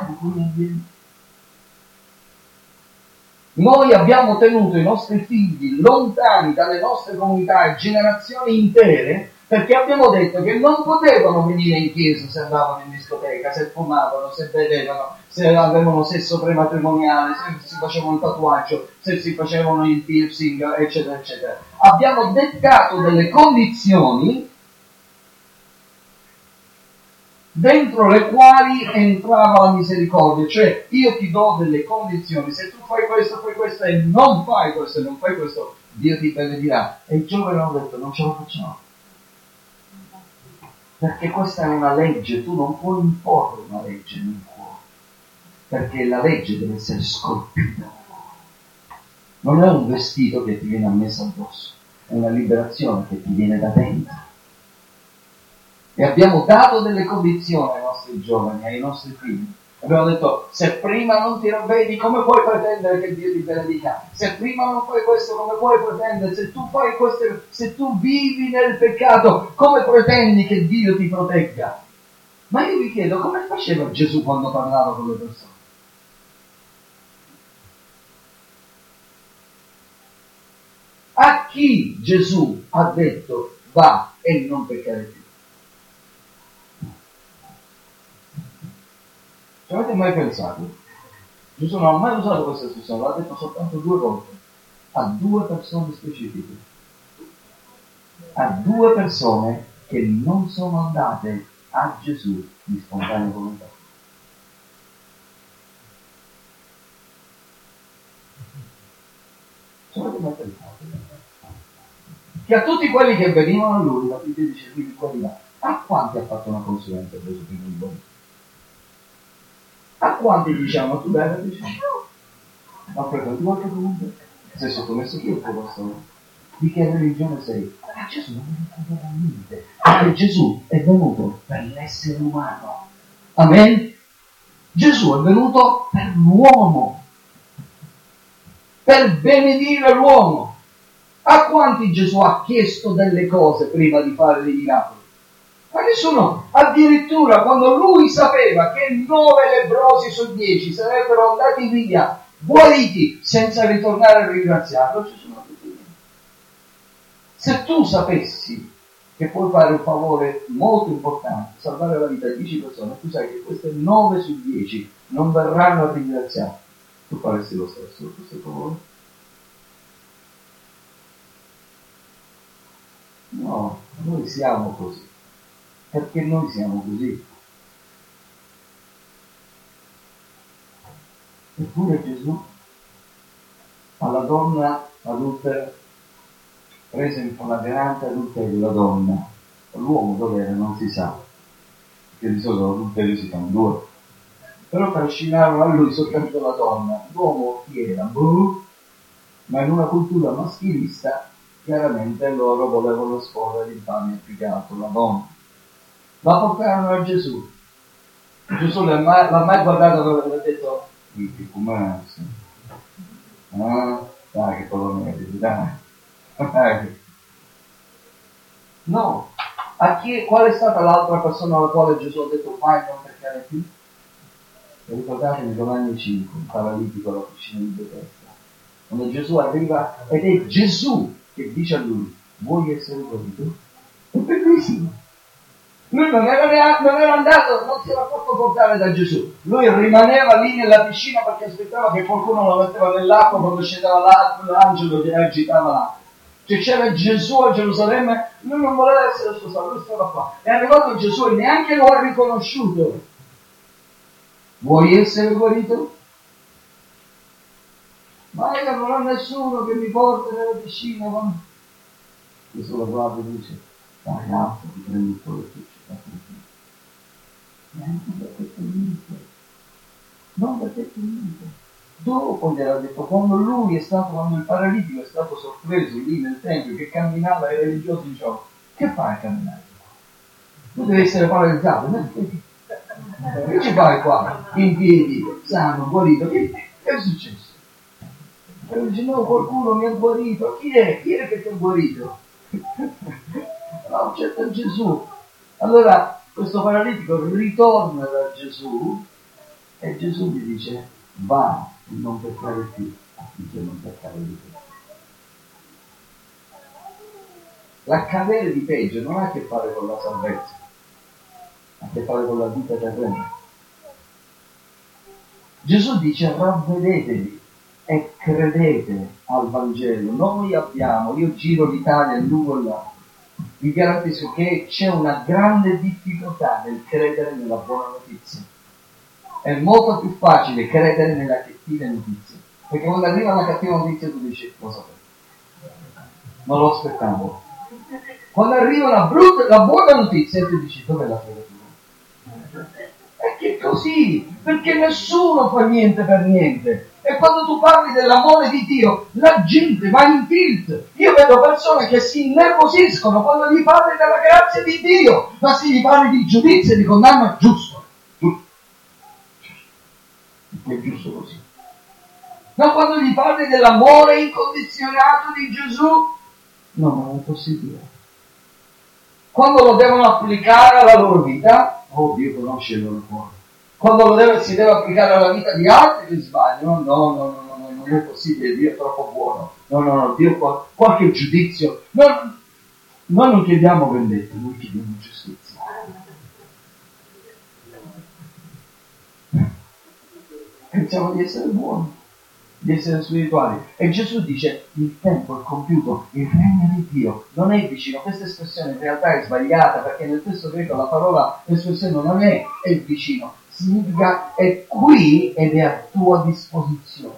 Speaker 1: Noi abbiamo tenuto i nostri figli lontani dalle nostre comunità e generazioni intere perché abbiamo detto che non potevano venire in chiesa se andavano in discoteca, se fumavano, se bevevano, se avevano sesso prematrimoniale, se si facevano il tatuaggio, se si facevano il piercing, eccetera, eccetera. Abbiamo dettato delle condizioni dentro le quali entrava la misericordia, cioè io ti do delle condizioni, se tu fai questo, fai questo e non fai questo e non fai questo, Dio ti benedirà. E i giovani hanno detto: non ce la facciamo. Perché questa è una legge, tu non puoi imporre una legge nel cuore, perché la legge deve essere scolpita. Non è un vestito che ti viene ammesso addosso, è una liberazione che ti viene da dentro. E abbiamo dato delle condizioni ai nostri giovani, ai nostri figli. Abbiamo detto: se prima non ti ravvedi, come puoi pretendere che Dio ti benedica? Se prima non fai questo, come puoi pretendere? Se tu fai questo, se tu vivi nel peccato, come pretendi che Dio ti protegga? Ma io vi chiedo, come faceva Gesù quando parlava con le persone? A chi Gesù ha detto: va e non peccare più? Ci avete mai pensato? Gesù non ha mai usato questa espressione, l'ha detto soltanto due volte, a due persone specifiche, a due persone che non sono andate a Gesù di spontanea volontà. Ci avete mai pensato? Che a tutti quelli che venivano a lui, la Bibbia dice qui quelli là, a quanti ha fatto una consulenza Gesù prima di voi? A quanti diciamo tu dai? Diciamo no. Ma frequenti qualche comunque? Sei sottomesso chi è il tuo pastore? Di che religione sei? Ma Gesù non mi capirà niente. Perché Gesù è venuto per l'essere umano. Amen? Gesù è venuto per l'uomo. Per benedire l'uomo. A quanti Gesù ha chiesto delle cose prima di fare dei miracoli? Ma nessuno, addirittura quando lui sapeva che nove lebbrosi su dieci sarebbero andati via, guariti, senza ritornare a ringraziarlo, Gesù non ha detto niente. Se tu sapessi che puoi fare un favore molto importante, salvare la vita di dieci persone, tu sai che queste nove su dieci non verranno a ringraziarti, tu faresti lo stesso questo favore? No, noi siamo così. Perché noi siamo così. Eppure Gesù alla donna adultero, prese in flagranza adulterio la donna. L'uomo dov'era non si sa, perché di solito l'adulterio si fanno due, però trascinarono a lui soltanto la donna. L'uomo chi era? Boh. Ma in una cultura maschilista chiaramente loro volevano esporre l'infamia più che altro la donna. La portarono a Gesù. Gesù l'ha mai, l'ha mai guardato e ha detto: che com'è? Ah, dai che colonnelli, dai. No. A chi, qual è stata l'altra persona alla quale Gesù ha detto vai non peccare più? E ricordate in Giovanni cinque, un paralitico alla piscina di Bethesda, quando Gesù arriva ed è Gesù che dice a lui: vuoi essere guarito? È bellissimo. Lui non era, neanche, non era andato, non si era fatto portare da Gesù, lui rimaneva lì nella piscina perché aspettava che qualcuno lo metteva nell'acqua quando scendeva l'angelo che agitava l'acqua. Cioè c'era Gesù a Gerusalemme, lui non voleva essere sposato, lui stava qua. È arrivato Gesù e neanche lo ha riconosciuto. Vuoi essere guarito? Ma io non ho nessuno che mi porti nella piscina. Ma... Gesù lo guarda e dice: dai, alza, ti prendi il tuo lettuccio. Non perché tu niente. Non perché tu niente. Dopo gli era detto, quando lui è stato, quando il paralitico è stato sorpreso lì nel tempio che camminava e i religiosi dicevano: che fai a camminare? Tu devi essere paralizzato, no? Che ci fai qua? In piedi, sano, guarito? Che, che è successo? E lui dice: no, qualcuno mi ha guarito. Chi è? Chi è che ti ha guarito? No, certo Gesù. Allora questo paralitico ritorna da Gesù e Gesù gli dice: va, non peccare più, affinché non peccare di più. L'accadere di peggio non ha a che fare con la salvezza, ha a che fare con la vita terrena. Gesù dice: ravvedetevi e credete al Vangelo. Noi abbiamo, io giro l'Italia in lungo e largo, vi garantisco che c'è una grande difficoltà nel credere nella buona notizia. È molto più facile credere nella cattiva notizia, perché quando arriva la cattiva notizia tu dici: lo sapevo, non lo aspettavo. Quando arriva la brutta, la buona notizia tu dici: dov'è la fede tua? È che è così, perché nessuno fa niente per niente. E quando tu parli dell'amore di Dio, la gente va in tilt. Io vedo persone che si innervosiscono quando gli parli della grazia di Dio, ma se gli parli di giudizio e di condanna, giusto, giusto, è giusto così. Ma quando gli parli dell'amore incondizionato di Gesù, no, non è possibile. Quando lo devono applicare alla loro vita, oh, Dio conosce il loro cuore. Quando lo deve, si deve applicare alla vita di altri che sbagliano, no, no, no, no, no, non è possibile, Dio è troppo buono. No, no, no, Dio qualche giudizio. No, noi non chiediamo vendetta, noi chiediamo giustizia. Pensiamo di essere buoni, di essere spirituali. E Gesù dice: il tempo è compiuto, il regno di Dio non è vicino. Questa espressione in realtà è sbagliata, perché nel testo greco la parola, l'espressione non è è vicino, significa è qui ed è a tua disposizione.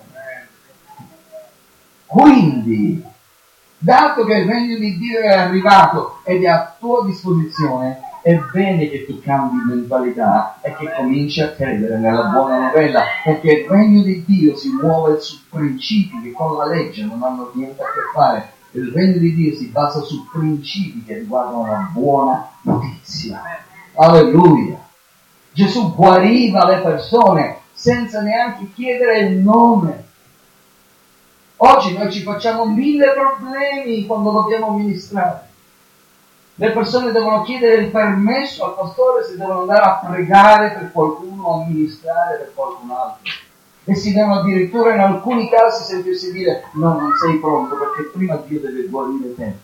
Speaker 1: Quindi, dato che il regno di Dio è arrivato ed è a tua disposizione, è bene che tu cambi mentalità e che cominci a credere nella buona novella, perché il regno di Dio si muove su principi che con la legge non hanno niente a che fare. Il regno di Dio si basa su principi che riguardano la buona notizia. Alleluia! Gesù guariva le persone senza neanche chiedere il nome. Oggi noi ci facciamo mille problemi quando dobbiamo ministrare. Le persone devono chiedere il permesso al pastore se devono andare a pregare per qualcuno o a ministrare per qualcun altro. E si devono addirittura in alcuni casi sentirsi dire: no, non sei pronto, perché prima Dio deve guarire te.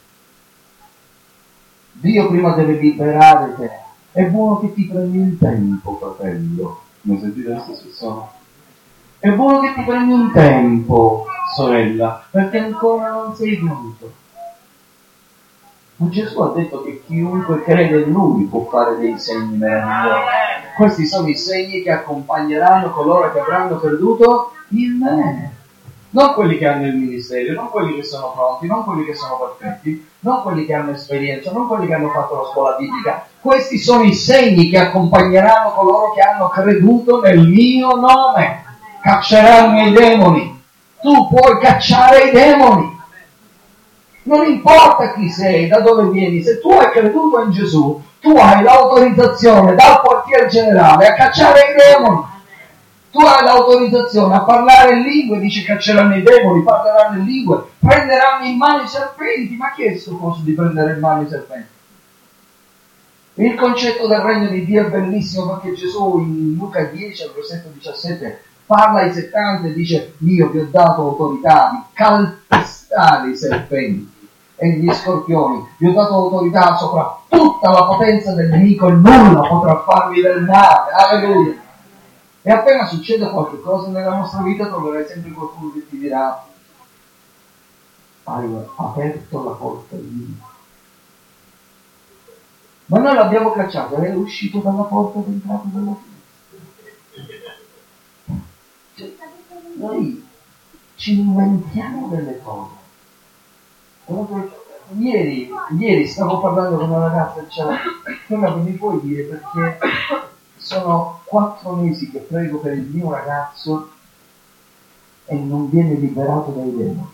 Speaker 1: Dio prima deve liberare te. È buono che ti prendi un tempo, fratello. Mi sentite questa espressione? È buono che ti prendi un tempo, sorella, perché ancora non sei pronto. Ma Gesù ha detto che chiunque crede in Lui può fare dei segni meravigliosi. Questi sono i segni che accompagneranno coloro che avranno creduto in me. non quelli che hanno il ministero, non quelli che sono pronti, non quelli che sono perfetti, non quelli che hanno esperienza, non quelli che hanno fatto la scuola biblica. Questi sono i segni che accompagneranno coloro che hanno creduto nel mio nome. Cacceranno i demoni. Tu puoi cacciare i demoni. Non importa chi sei, da dove vieni, se tu hai creduto in Gesù, tu hai l'autorizzazione dal quartier generale a cacciare i demoni. Tu hai l'autorizzazione a parlare in lingue, dice cacceranno i demoni, parleranno in lingue, prenderanno in mano i serpenti. Ma chi è questo coso di prendere in mano i serpenti? Il concetto del regno di Dio è bellissimo, perché Gesù in Luca dieci, al versetto diciassette, parla ai settanta e dice: io vi ho dato autorità di calpestare i serpenti e gli scorpioni, vi ho dato autorità sopra tutta la potenza del nemico e nulla potrà farvi del male. Alleluia. E appena succede qualche cosa nella nostra vita, troverai sempre qualcuno che ti dirà: hai aperto la porta di Dio. Ma noi l'abbiamo cacciato, è uscito dalla porta ed è entrato dalla finestra. Cioè, noi ci inventiamo delle cose. Ieri, ieri stavo parlando con una ragazza e diceva: quello che mi puoi dire, perché sono quattro mesi che prego per il mio ragazzo e non viene liberato dai demoni.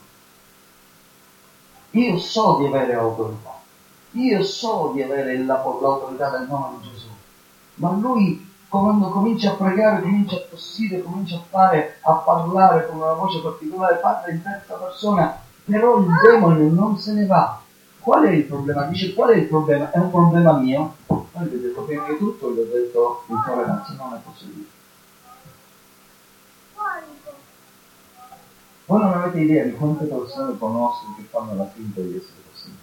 Speaker 1: Io so di avere autorità, io so di avere la, l'autorità del nome di Gesù, ma lui quando comincia a pregare, comincia a tossire, comincia a fare, a parlare con una voce particolare, parla in terza persona, però il demone non se ne va. Qual è il problema? Dice: qual è il problema? È un problema mio. Poi gli ho detto: prima di tutto gli ho detto: il tuo ragazzo non è posseduto. Voi non avete idea di quante persone conosco che fanno la finta di essere posseduti.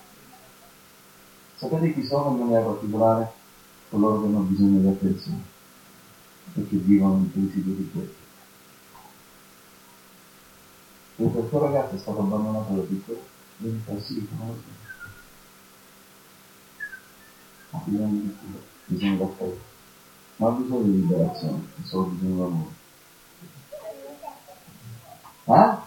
Speaker 1: Sapete chi sono in maniera particolare? Coloro che hanno bisogno di attenzione, perché vivono in principio di questo. Perché il tuo ragazzo è stato abbandonato da piccolo, quindi fa sì, come lo so. Ha bisogno di cura, bisogno di affetto, ma ha bisogno di liberazione, ha solo bisogno di amore. Ah?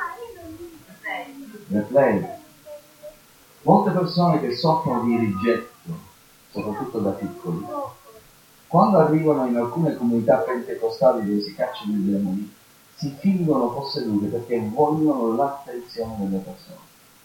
Speaker 1: Replay. Molte persone che soffrono di rigetto, soprattutto da piccoli, quando arrivano in alcune comunità pentecostali dove si cacciano i demoni, si fingono possedute perché vogliono l'attenzione delle persone.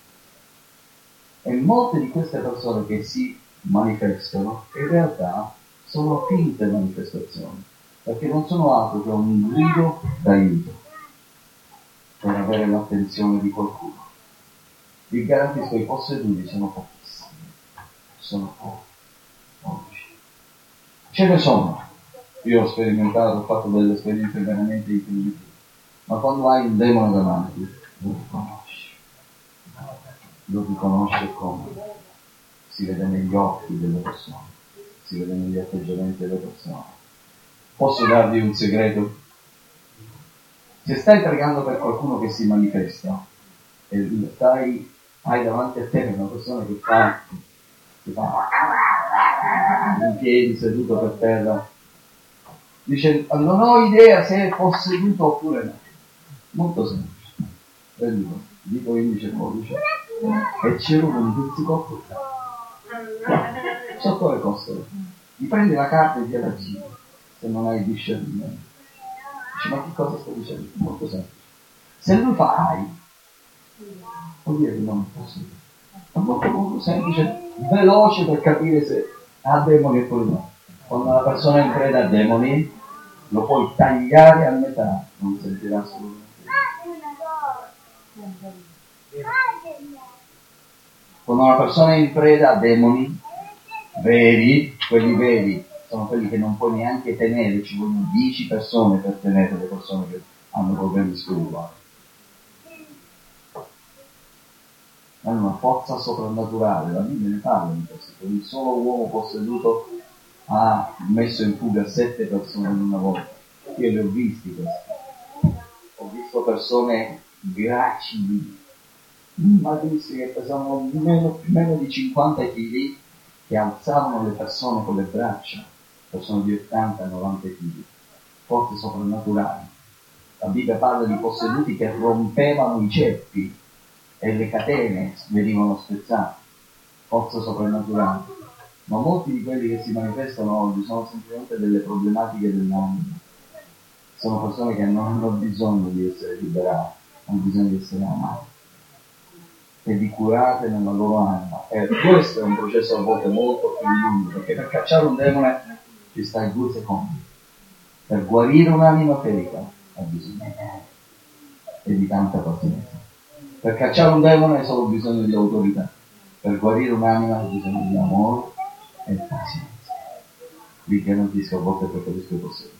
Speaker 1: E molte di queste persone che si manifestano in realtà sono finte manifestazioni, perché non sono altro che un grido d'aiuto per avere l'attenzione di qualcuno. Vi garantisco, i posseduti sono pochissimi, sono pochi, pochi. Ce ne sono. Io ho sperimentato, ho fatto delle esperienze veramente incredibili, ma quando hai un demone davanti, lo riconosci. Lo riconosce come? Si vede negli occhi delle persone, si vede negli atteggiamenti delle persone. Posso darvi un segreto? Se stai pregando per qualcuno che si manifesta e stai, hai davanti a te una persona che fa, che fa in piedi, seduto per terra, dice: non ho idea se è posseduto oppure no. Molto semplice. Prendi, dico indice e pollice e ci rubo un pizzicotto sotto le costole. Gli prendi la carta e gliela giri, se non hai discernimento. Dice: ma che cosa sto dicendo? Molto semplice. Se lui fa ai, vuol dire che non è possibile. È molto, molto semplice, veloce per capire se ha demoni oppure no. Quando una persona è in preda a demoni, lo puoi tagliare a metà, non sentirà assolutamente. Quando una persona è in preda a demoni veri, quelli veri sono quelli che non puoi neanche tenere, ci vogliono dieci persone per tenere le persone che hanno problemi spirituali. Hanno una forza soprannaturale, la Bibbia ne parla di questo. Un solo uomo posseduto ha messo in fuga sette persone in una volta. Io li ho visti questi. Ho visto persone gracili, magrissime, che pesavano meno, meno di cinquanta chili, che alzavano le persone con le braccia, persone di ottanta novanta chili, forze soprannaturali. La Bibbia parla di posseduti che rompevano i ceppi e le catene venivano spezzate, forza soprannaturale. Ma molti di quelli che si manifestano oggi sono semplicemente delle problematiche dell'anima. Sono persone che non hanno bisogno di essere liberate, hanno bisogno di essere amate e di curate nella loro anima. E questo è un processo a volte molto più lungo, perché per cacciare un demone ci stai due secondi. Per guarire un'anima ferita ha bisogno di tempo e di tanta pazienza. Per cacciare un demone hai solo bisogno di autorità. Per guarire un'anima hai bisogno di amore e pazienza. Lì che non ti a volte preferisco i posseduti.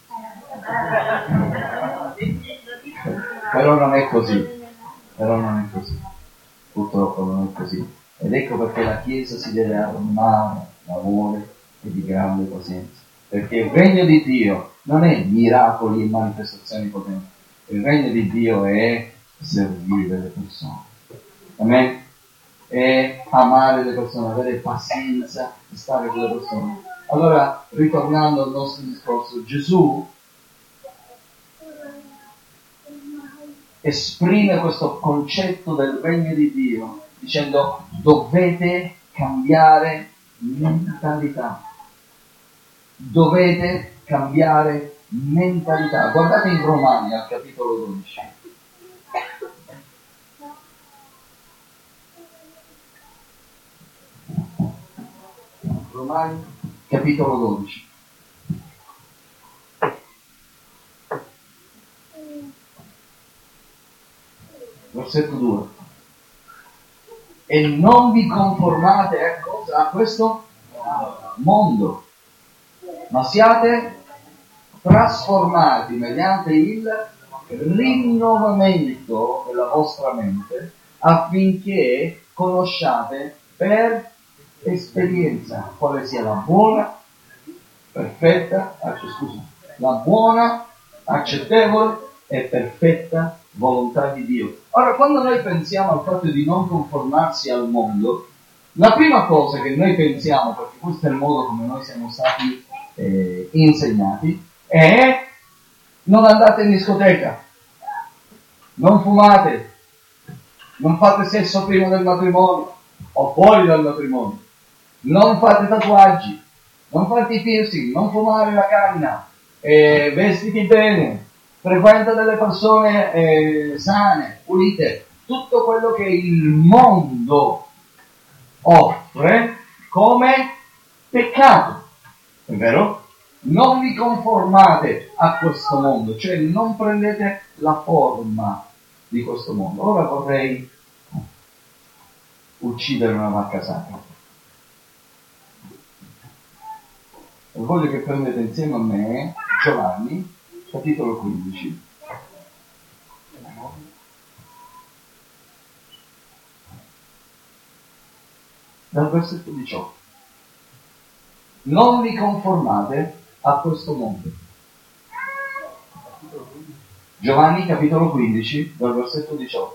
Speaker 1: Però non è così. Però non è così. Purtroppo non è così. Ed ecco perché la Chiesa si deve armare d'amore e di grande pazienza. Perché il regno di Dio non è miracoli e manifestazioni potenti. Il regno di Dio è servire le persone. Amen? È amare le persone, avere pazienza e stare con le persone. Allora, ritornando al nostro discorso, Gesù esprime questo concetto del regno di Dio dicendo dovete cambiare mentalità. Dovete cambiare mentalità. Guardate in Romani al capitolo dodici. Romani capitolo dodici. Versetto due. E non vi conformate a cosa? A questo mondo, ma siate trasformati mediante il rinnovamento della vostra mente affinché conosciate per esperienza quale sia la buona, perfetta, ah, scusa, la buona, accettevole e perfetta volontà di Dio. Ora, quando noi pensiamo al fatto di non conformarsi al mondo, la prima cosa che noi pensiamo, perché questo è il modo come noi siamo stati eh, insegnati, è non andate in discoteca, non fumate, non fate sesso prima del matrimonio o fuori dal matrimonio, non fate tatuaggi, non fate i piercing, non fumare la canna, eh, vestiti bene, frequenta delle persone eh, sane, pulite, tutto quello che il mondo offre come peccato, è vero? Non vi conformate a questo mondo, cioè non prendete la forma di questo mondo. Ora vorrei uccidere una vacca sacra. E voglio che prendete insieme a me Giovanni, capitolo quindici. Dal versetto diciotto. Non vi conformate a questo mondo. Giovanni capitolo quindici, dal versetto diciotto.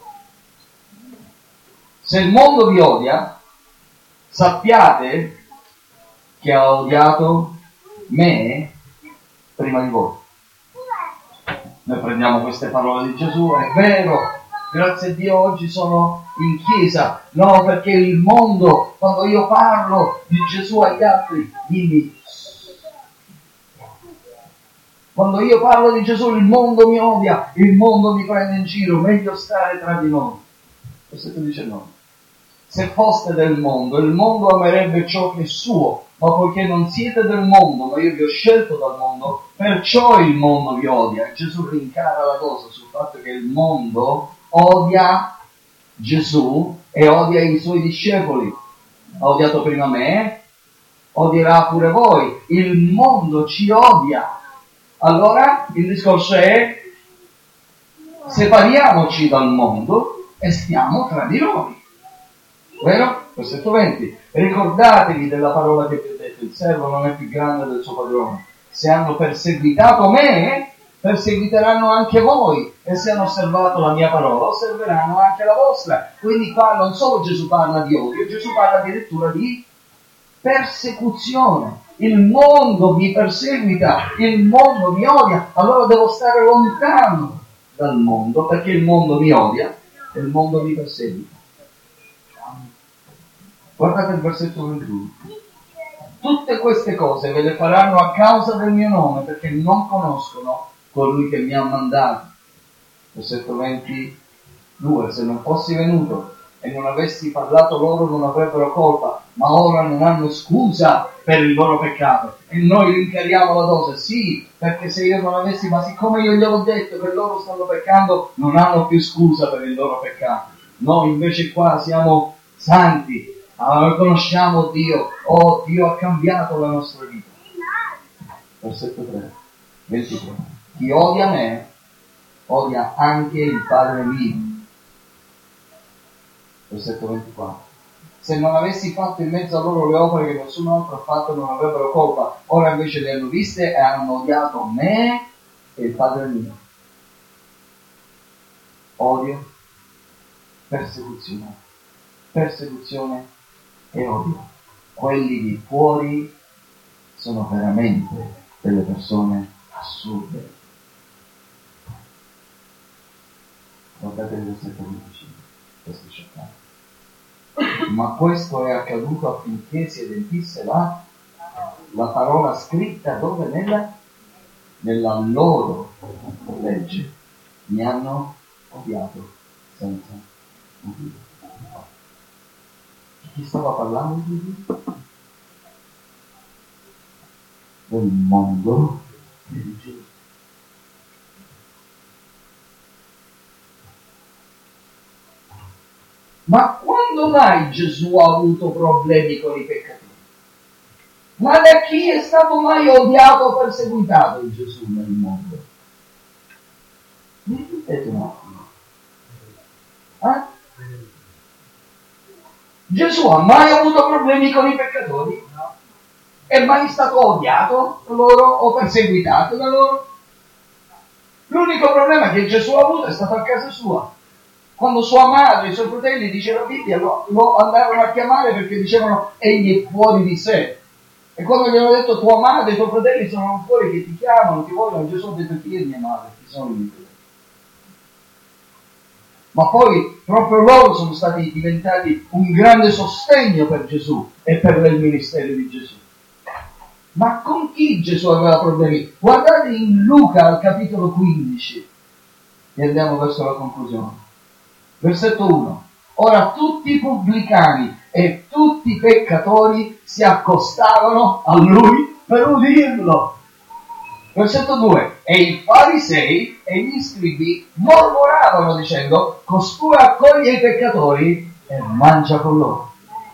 Speaker 1: Se il mondo vi odia, sappiate che ha odiato me prima di voi. Noi prendiamo queste parole di Gesù, è vero, grazie a Dio oggi sono in chiesa, no, perché il mondo, quando io parlo di Gesù agli altri, dimmi, quando io parlo di Gesù il mondo mi odia, il mondo mi prende in giro, meglio stare tra di noi. Versetto diciannove. Se foste del mondo, il mondo amerebbe ciò che è suo, ma poiché non siete del mondo, ma io vi ho scelto dal mondo, perciò il mondo vi odia. E Gesù rincara la cosa sul fatto che il mondo odia Gesù e odia i suoi discepoli. Ha odiato prima me, odierà pure voi. Il mondo ci odia. Allora il discorso è: separiamoci dal mondo e stiamo tra di noi. Vero? Versetto venti. Ricordatevi della parola che vi ho detto: il servo non è più grande del suo padrone. Se hanno perseguitato me, perseguiteranno anche voi, e se hanno osservato la mia parola, osserveranno anche la vostra. Quindi qua non solo Gesù parla di odio, Gesù parla addirittura di persecuzione. Il mondo mi perseguita, il mondo mi odia, allora devo stare lontano dal mondo, perché il mondo mi odia e il mondo mi perseguita. Guardate il versetto ventuno. Tutte queste cose ve le faranno a causa del mio nome, perché non conoscono colui che mi ha mandato. Versetto ventidue. Se non fossi venuto e non avessi parlato loro non avrebbero colpa, ma ora non hanno scusa per il loro peccato. E noi rincariamo la dose, sì, perché se io non avessi, ma siccome io gliel'ho detto che loro stanno peccando, non hanno più scusa per il loro peccato. Noi invece qua siamo santi, allora conosciamo Dio, oh Dio ha cambiato la nostra vita. Versetto tre, ventitré. Chi odia me, odia anche il Padre mio. Versetto ventiquattro. Se non avessi fatto in mezzo a loro le opere che nessun altro ha fatto, non avrebbero colpa. Ora invece le hanno viste e hanno odiato me e il Padre mio. Odio, persecuzione, persecuzione e odio. Quelli di fuori sono veramente delle persone assurde. Guardate il versetto venticinque, questo è scioccante. Ma questo è accaduto affinché si adempisse la, la parola scritta dove? Nella, nella loro legge. Mi hanno odiato senza motivo. Chi stava parlando di Dio? Del mondo religioso. Ma quando mai Gesù ha avuto problemi con i peccatori? Ma da chi è stato mai odiato o perseguitato Gesù nel mondo? Mi ripete un attimo. Eh? Gesù ha mai avuto problemi con i peccatori? No. È mai stato odiato da loro o perseguitato da loro? L'unico problema che Gesù ha avuto è stato a casa sua. Quando sua madre e i suoi fratelli, dice la Bibbia, lo, lo andarono a chiamare perché dicevano egli è fuori di sé. E quando gli hanno detto tua madre e i tuoi fratelli sono fuori che ti chiamano, ti vogliono, Gesù ha detto chi è mia madre, chi sono i miei fratelli. Ma poi proprio loro sono stati diventati un grande sostegno per Gesù e per il ministero di Gesù. Ma con chi Gesù aveva problemi? Guardate in Luca al capitolo quindici e andiamo verso la conclusione. Versetto uno. Ora tutti i pubblicani e tutti i peccatori si accostavano a lui per udirlo. Versetto due. E i farisei e gli scribi mormoravano dicendo: costui accoglie i peccatori e mangia con loro.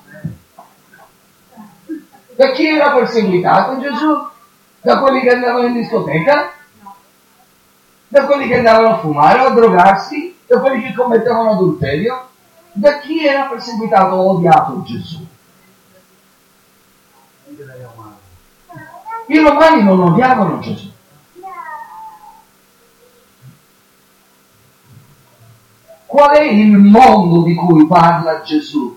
Speaker 1: Da chi era perseguitato Gesù? Da quelli che andavano in discoteca? Da quelli che andavano a fumare o a drogarsi? Da quelli che commettevano adulterio? Da chi era perseguitato o odiato Gesù? I romani non odiavano Gesù. Qual è il mondo di cui parla Gesù?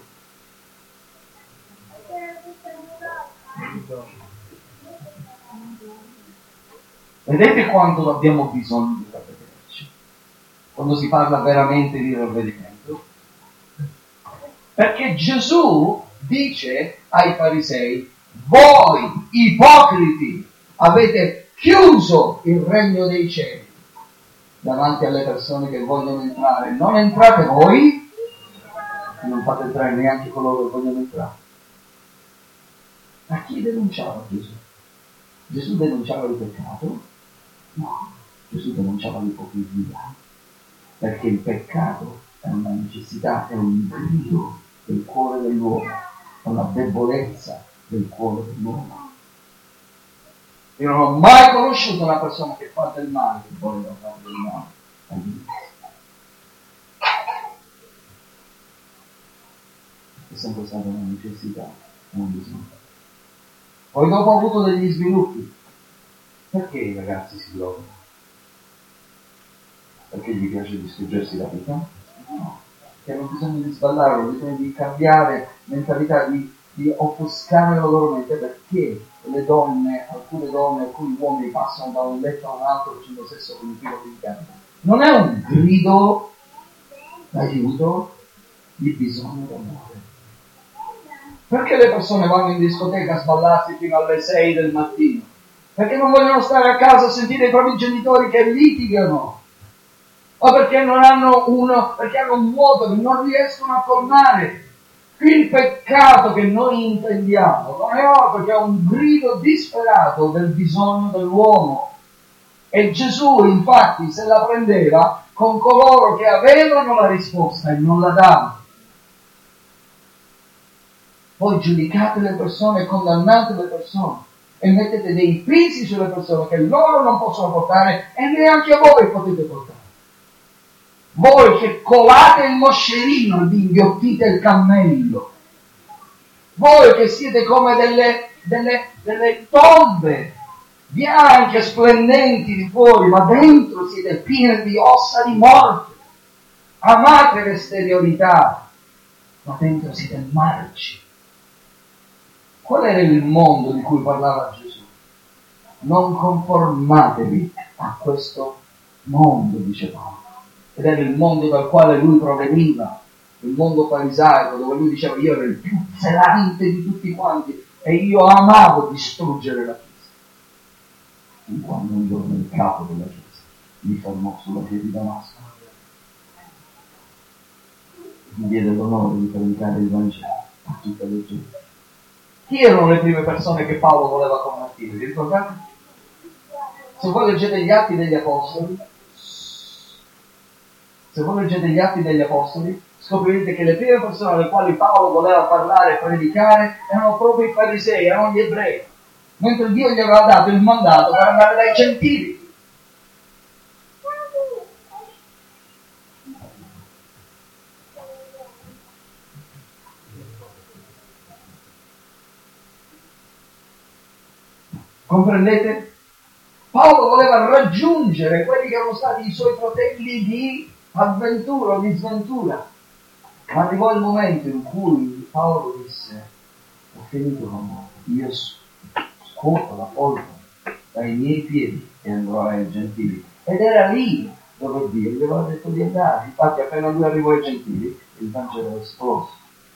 Speaker 1: Vedete quanto abbiamo bisogno di ravvederci quando si parla veramente di ravvedimento? Perché Gesù dice ai farisei: voi ipocriti avete chiuso il regno dei cieli davanti alle persone che vogliono entrare. Non entrate voi, non fate entrare neanche coloro che vogliono entrare. Ma chi denunciava Gesù? Gesù denunciava il peccato? No, Gesù denunciava l'ipocrisia, perché il peccato è una necessità, è un grido del cuore dell'uomo, è una debolezza del cuore dell'uomo. Io non ho mai conosciuto una persona che fa del male, che voleva fare del male. È sempre stata una necessità, non bisogno. Poi dopo ho avuto degli sviluppi. Perché i ragazzi si drogano? Perché gli piace distruggersi la vita? No, perché hanno bisogno di sballare, hanno bisogno di cambiare mentalità, di, di offuscare la loro mente, perché le donne, alcune donne, alcuni uomini passano da un letto a un altro facendo sesso con un filo di carne. non è un grido d'aiuto, di bisogno d'amore. Perché le persone vanno in discoteca a sballarsi fino alle sei del mattino? Perché non vogliono stare a casa a sentire i propri genitori che litigano, o perché non hanno uno, perché hanno un vuoto che non riescono a colmare. Il peccato che noi intendiamo non è altro che un grido disperato del bisogno dell'uomo. E Gesù infatti se la prendeva con coloro che avevano la risposta e non la davano. Voi giudicate le persone, condannate le persone e mettete dei pesi sulle persone che loro non possono portare e neanche a voi potete portare. Voi che colate il moscerino e vi inghiottite il cammello. Voi che siete come delle, delle, delle tombe bianche, splendenti di fuori, ma dentro siete pieni di ossa di morte. Amate l'esteriorità, ma dentro siete marci. Qual era il mondo di cui parlava Gesù? Non conformatevi a questo mondo, dice Paolo. Ed era il mondo dal quale lui proveniva, il mondo farisaico, dove lui diceva io ero il più zelante di tutti quanti e io amavo distruggere la Chiesa. E quando un giorno il capo della Chiesa mi fermò sulla via di Damasco, mi diede l'onore di predicare il Vangelo a tutte le gente. Chi erano le prime persone che Paolo voleva convertire? Vi ricordate? Se voi leggete gli Atti degli Apostoli, se voi leggete gli Atti degli Apostoli, scoprirete che le prime persone alle quali Paolo voleva parlare e predicare erano proprio i farisei, erano gli ebrei, mentre Dio gli aveva dato il mandato per andare dai gentili. Comprendete? Paolo voleva raggiungere quelli che erano stati i suoi fratelli di avventura, di sventura. Ma arrivò il momento in cui Paolo disse: ho finito con voi, io scuoto la polvere dai miei piedi e andrò ai gentili. Ed era lì dove Dio gli aveva detto di andare. Infatti appena lui arrivò ai gentili, il Vangelo è esploso.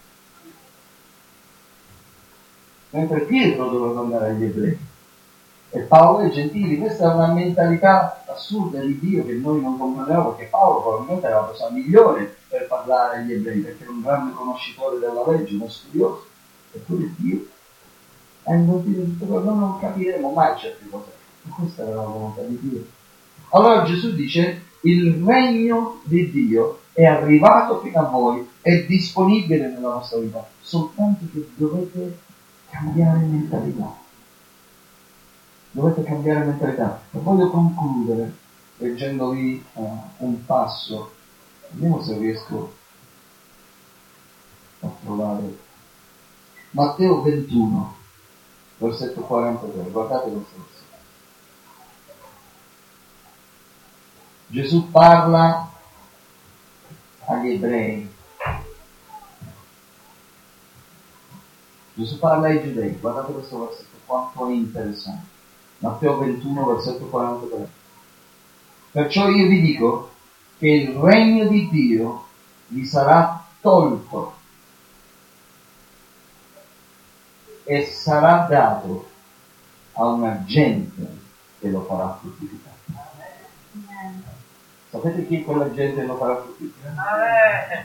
Speaker 1: Mentre Pietro doveva andare agli ebrei e Paolo ai gentili. Questa è una mentalità assurda di Dio che noi non comprendiamo, perché Paolo probabilmente era la persona migliore per parlare agli ebrei, perché era un grande conoscitore della legge, uno studioso, eppure Dio ha invertito tutto quello. Noi non capiremo mai certe cose, ma questa era la volontà di Dio. Allora Gesù dice: il regno di Dio è arrivato fino a voi, è disponibile nella vostra vita, soltanto che dovete cambiare mentalità. Dovete cambiare mentalità. E voglio concludere leggendovi uh, un passo. Vediamo se riesco a trovare Matteo ventuno, versetto quarantatré. Guardate questo versetto. Gesù parla agli ebrei. Gesù parla ai giudei. Guardate questo versetto, quanto è interessante. Matteo ventuno, versetto quarantatré. Perciò io vi dico che il regno di Dio vi sarà tolto e sarà dato a una gente che lo farà fruttificare. Sapete chi quella gente lo farà fruttificare?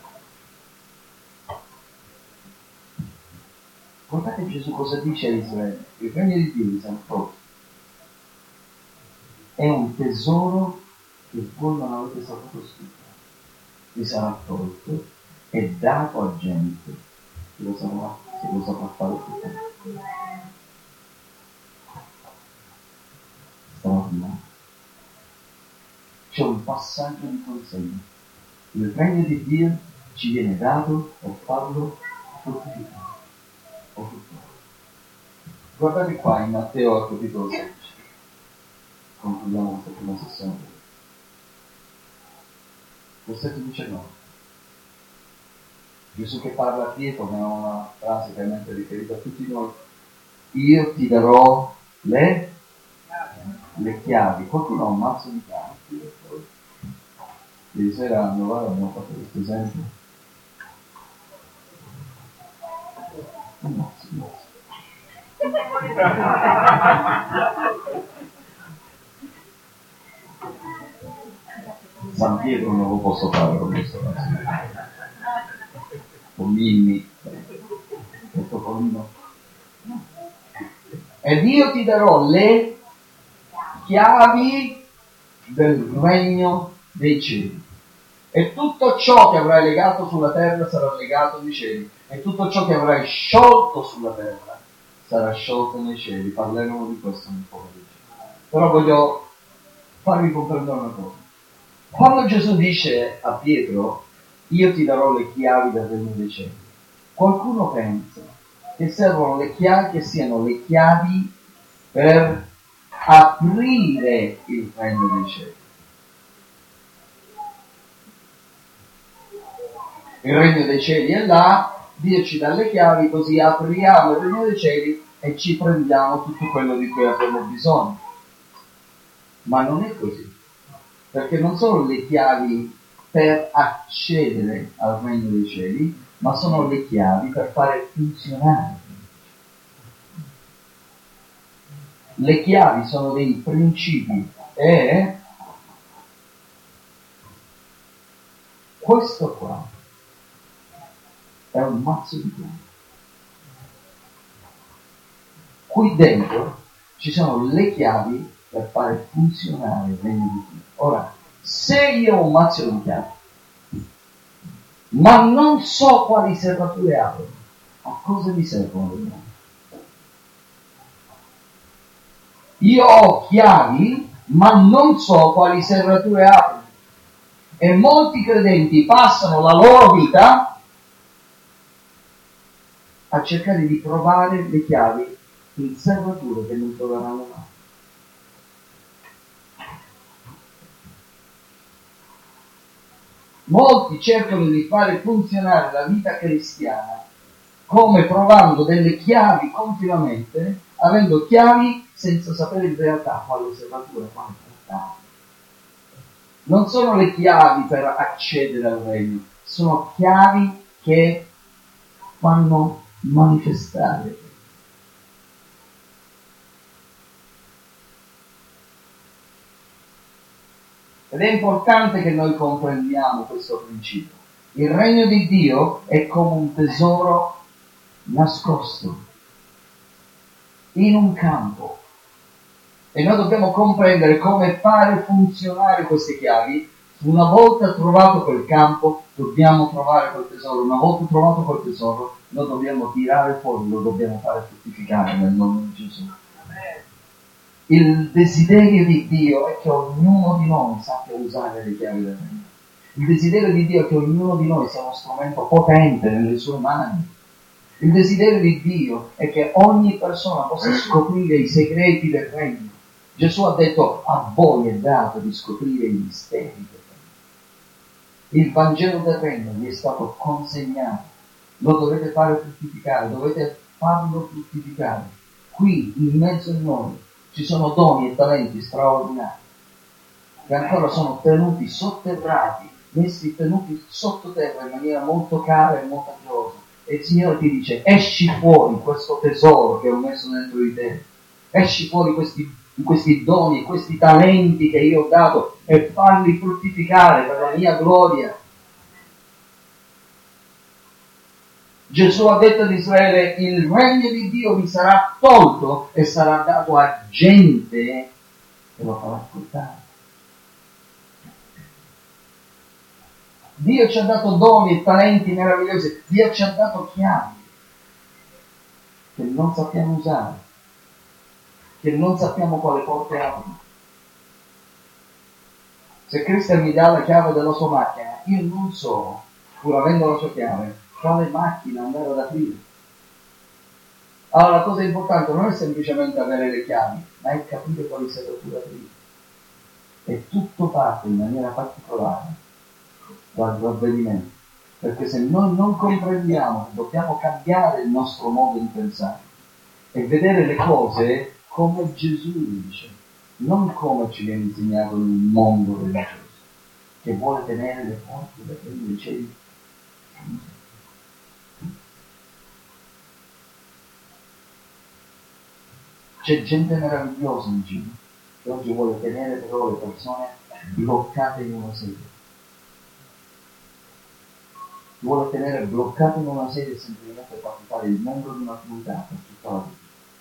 Speaker 1: Guardate Gesù cosa dice a Israele: il regno di Dio vi sarà tolto. È un tesoro che voi non avete saputo sfruttare. Vi sarà tolto e dato a gente che lo saprà, che lo saprà fare sfruttare. Straordinario. C'è un passaggio di consegna. Il regno di Dio ci viene dato per farlo fruttificare. Guardate qua in Matteo capitolo sedici. Concludiamo questa prima sessione. Versetto diciannove. Gesù che parla a Pietro, che è una frase che è mente riferita a tutti noi: io ti darò le, le chiavi. Qualcuno ha un mazzo di chiavi? Ieri sera a Novara abbiamo fatto questo esempio. No, sì, no. San Pietro non lo posso fare con questo con Mimmi e Topolino. Ed io ti darò le chiavi del regno dei cieli, e tutto ciò che avrai legato sulla terra sarà legato nei cieli, e tutto ciò che avrai sciolto sulla terra sarà sciolto nei cieli. Parleremo di questo nel pomeriggio, però voglio farvi comprendere una cosa. Quando Gesù dice a Pietro io ti darò le chiavi del regno dei cieli, qualcuno pensa che servono le chiavi, che siano le chiavi per aprire il regno dei cieli. Il regno dei cieli è là, Dio ci dà le chiavi, così apriamo il regno dei cieli e ci prendiamo tutto quello di cui abbiamo bisogno. Ma non è così, perché non sono le chiavi per accedere al regno dei cieli, ma sono le chiavi per fare funzionare. Le chiavi sono dei principi e questo qua è un mazzo di chiavi. Qui dentro ci sono le chiavi per fare funzionare il regno di Dio. Ora, se io ho un mazzo di chiavi, ma non so quali serrature aprono, a cosa mi servono le chiavi? Io ho chiavi, ma non so quali serrature aprono. E molti credenti passano la loro vita a cercare di trovare le chiavi in serrature che non troveranno mai. Molti cercano di fare funzionare la vita cristiana come provando delle chiavi continuamente, avendo chiavi senza sapere in realtà quale serratura, quale portare. Non sono le chiavi per accedere al regno, sono chiavi che fanno manifestare. Ed è importante che noi comprendiamo questo principio. Il regno di Dio è come un tesoro nascosto in un campo. E noi dobbiamo comprendere come fare funzionare queste chiavi. Una volta trovato quel campo, dobbiamo trovare quel tesoro. Una volta trovato quel tesoro, lo dobbiamo tirare fuori, lo dobbiamo fare fruttificare nel nome di Gesù. Il desiderio di Dio è che ognuno di noi sappia usare le chiavi del regno. Il desiderio di Dio è che ognuno di noi sia uno strumento potente nelle sue mani. Il desiderio di Dio è che ogni persona possa scoprire i segreti del regno. Gesù ha detto: a voi è dato di scoprire i misteri del regno. Il Vangelo del regno vi è stato consegnato. Lo dovete fare fruttificare, dovete farlo fruttificare. Qui, in mezzo a noi, ci sono doni e talenti straordinari che ancora sono tenuti sotterrati, messi tenuti sottoterra in maniera molto cara e molto gioiosa. E il Signore ti dice: esci fuori questo tesoro che ho messo dentro di te, esci fuori questi, questi doni, questi talenti che io ho dato, e farli fruttificare per la mia gloria. Gesù ha detto ad Israele: il regno di Dio vi sarà tolto e sarà dato a gente che lo farà ascoltare. Dio ci ha dato doni e talenti meravigliosi, Dio ci ha dato chiavi che non sappiamo usare, che non sappiamo quale porte aprono. Se Cristian mi dà la chiave della sua macchina, io non so, pur avendo la sua chiave, quale macchina andare ad aprire. Allora la cosa importante non è semplicemente avere le chiavi, ma è capire quali serrature aprire. E tutto parte in maniera particolare dal ravvedimento, perché se noi non comprendiamo che dobbiamo cambiare il nostro modo di pensare e vedere le cose come Gesù dice, non come ci viene insegnato nel mondo religioso. che vuole tenere le porte del regno dei cieli. C'è gente meravigliosa in giro che oggi vuole tenere però le persone bloccate in una sedia. Vuole tenere bloccate in una sedia semplicemente per fare il membro di una comunità per tutta la vita.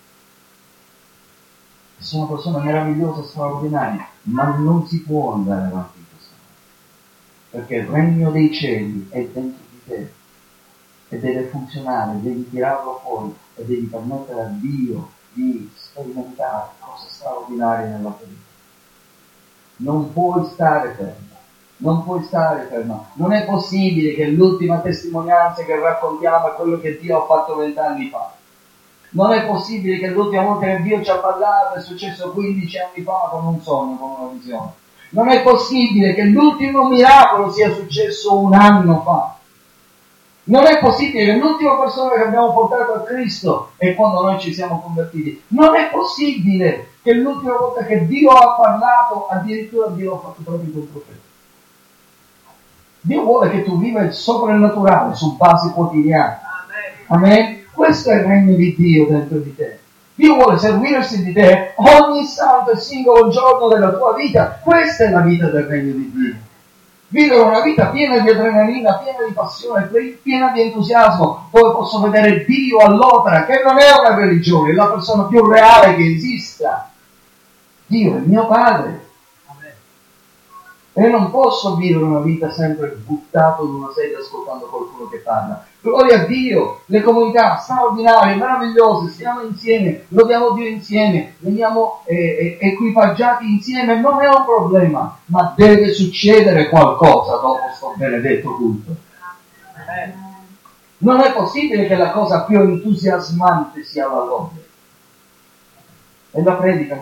Speaker 1: Sono persone meravigliose, straordinarie, ma non si può andare avanti in questo modo, perché il regno dei cieli è dentro di te e deve funzionare, devi tirarlo fuori e devi permettere a Dio di sperimentare cose straordinarie nella tua vita. Non puoi stare fermo, non puoi stare fermo. Non è possibile che l'ultima testimonianza che raccontiamo è quello che Dio ha fatto vent'anni fa. Non è possibile che l'ultima volta che Dio ci ha parlato è successo quindici anni fa con un sogno, con una visione. Non è possibile che l'ultimo miracolo sia successo un anno fa. Non è possibile che l'ultima persona che abbiamo portato a Cristo è quando noi ci siamo convertiti. Non è possibile che l'ultima volta che Dio ha parlato, addirittura Dio ha fatto proprio col profeta. Dio vuole che tu viva il soprannaturale su base quotidiana. Amen. Questo è il regno di Dio dentro di te. Dio vuole servirsi di te ogni santo e singolo giorno della tua vita. Questa è la vita del regno di Dio. Vivere una vita piena di adrenalina, piena di passione, piena di entusiasmo, dove posso vedere Dio all'opera, che non è una religione, è la persona più reale che esista. Dio è mio Padre. E non posso vivere una vita sempre buttato in una sedia ascoltando qualcuno che parla. Gloria a Dio, le comunità straordinarie, meravigliose, stiamo insieme, lodiamo Dio insieme, veniamo eh, eh, equipaggiati insieme, non è un problema, ma deve succedere qualcosa dopo sto benedetto culto. Non è possibile che la cosa più entusiasmante sia la lode. E la predica.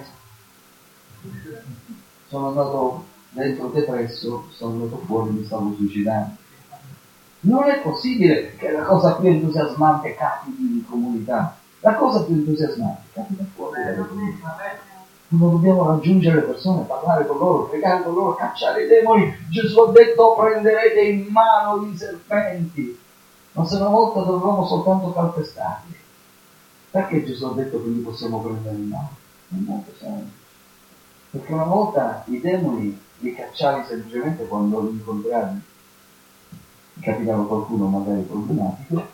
Speaker 1: Sono andato dentro depresso, sono andato fuori, mi stavo suicidando. Non è possibile che la cosa più entusiasmante capiti in comunità. La cosa più entusiasmante capita fuori dalle comunità. Quando dobbiamo raggiungere le persone, parlare con loro, pregare con loro, cacciare i demoni. Gesù ha detto: prenderete in mano i serpenti. Ma se una volta dovevamo soltanto calpestarli, perché Gesù ha detto che li possiamo prendere in mano? È molto semplice. Perché una volta i demoni li cacciavi semplicemente quando li incontravi, capitava qualcuno magari problematico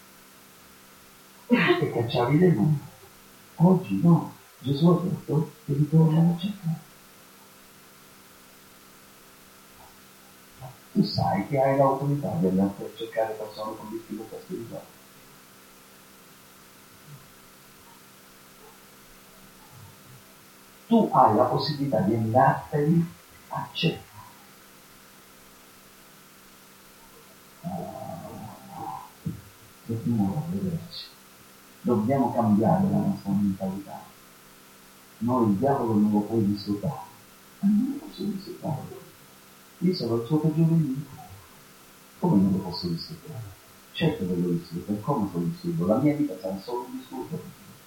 Speaker 1: e cacciavi i demoni. Oggi no, Gesù ha detto che li tornano a cercare. Tu sai che hai l'autorità di andare a cercare persone con difficoltà spirituali. Tu hai la possibilità di andarteli a cercare. Dobbiamo vederci. Dobbiamo cambiare la nostra mentalità. Noi il diavolo non lo puoi disturbare. Ma non lo posso disturbare. Io sono il suo peggiore nemico. Come non lo posso disturbare? Certo che lo disturbo. Come lo disturbo? La mia vita sarà solo un disturbo.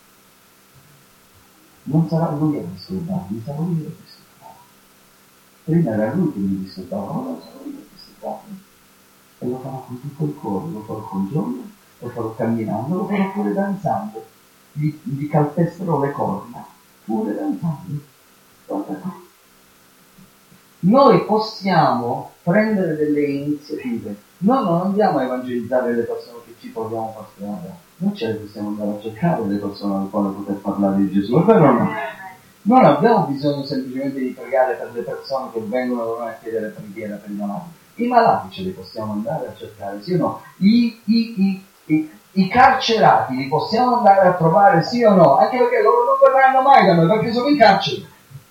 Speaker 1: Non sarà lui a disturbarmi, sarà lui a disturbarmi. Prima era lui che mi disturbava, ora sarà lui a disturbarmi. E lo farò con tutto il cuore, lo farò con gioia, lo farò camminando, lo farò pure danzando. Gli, gli calpesterò le corna, pure danzando. Guarda qua. Noi possiamo prendere delle iniziative. Noi non andiamo a evangelizzare le persone che ci troviamo per strada. Noi ce le possiamo andare a cercare le persone alle quali poter parlare di Gesù. È vero o no? Non abbiamo bisogno semplicemente di pregare per le persone che vengono da noi a chiedere preghiera per i malati. I malati ce li possiamo andare a cercare, sì o no? I, i, i, i, i carcerati li possiamo andare a trovare, sì o no? Anche perché loro non verranno mai da noi, perché sono in carcere.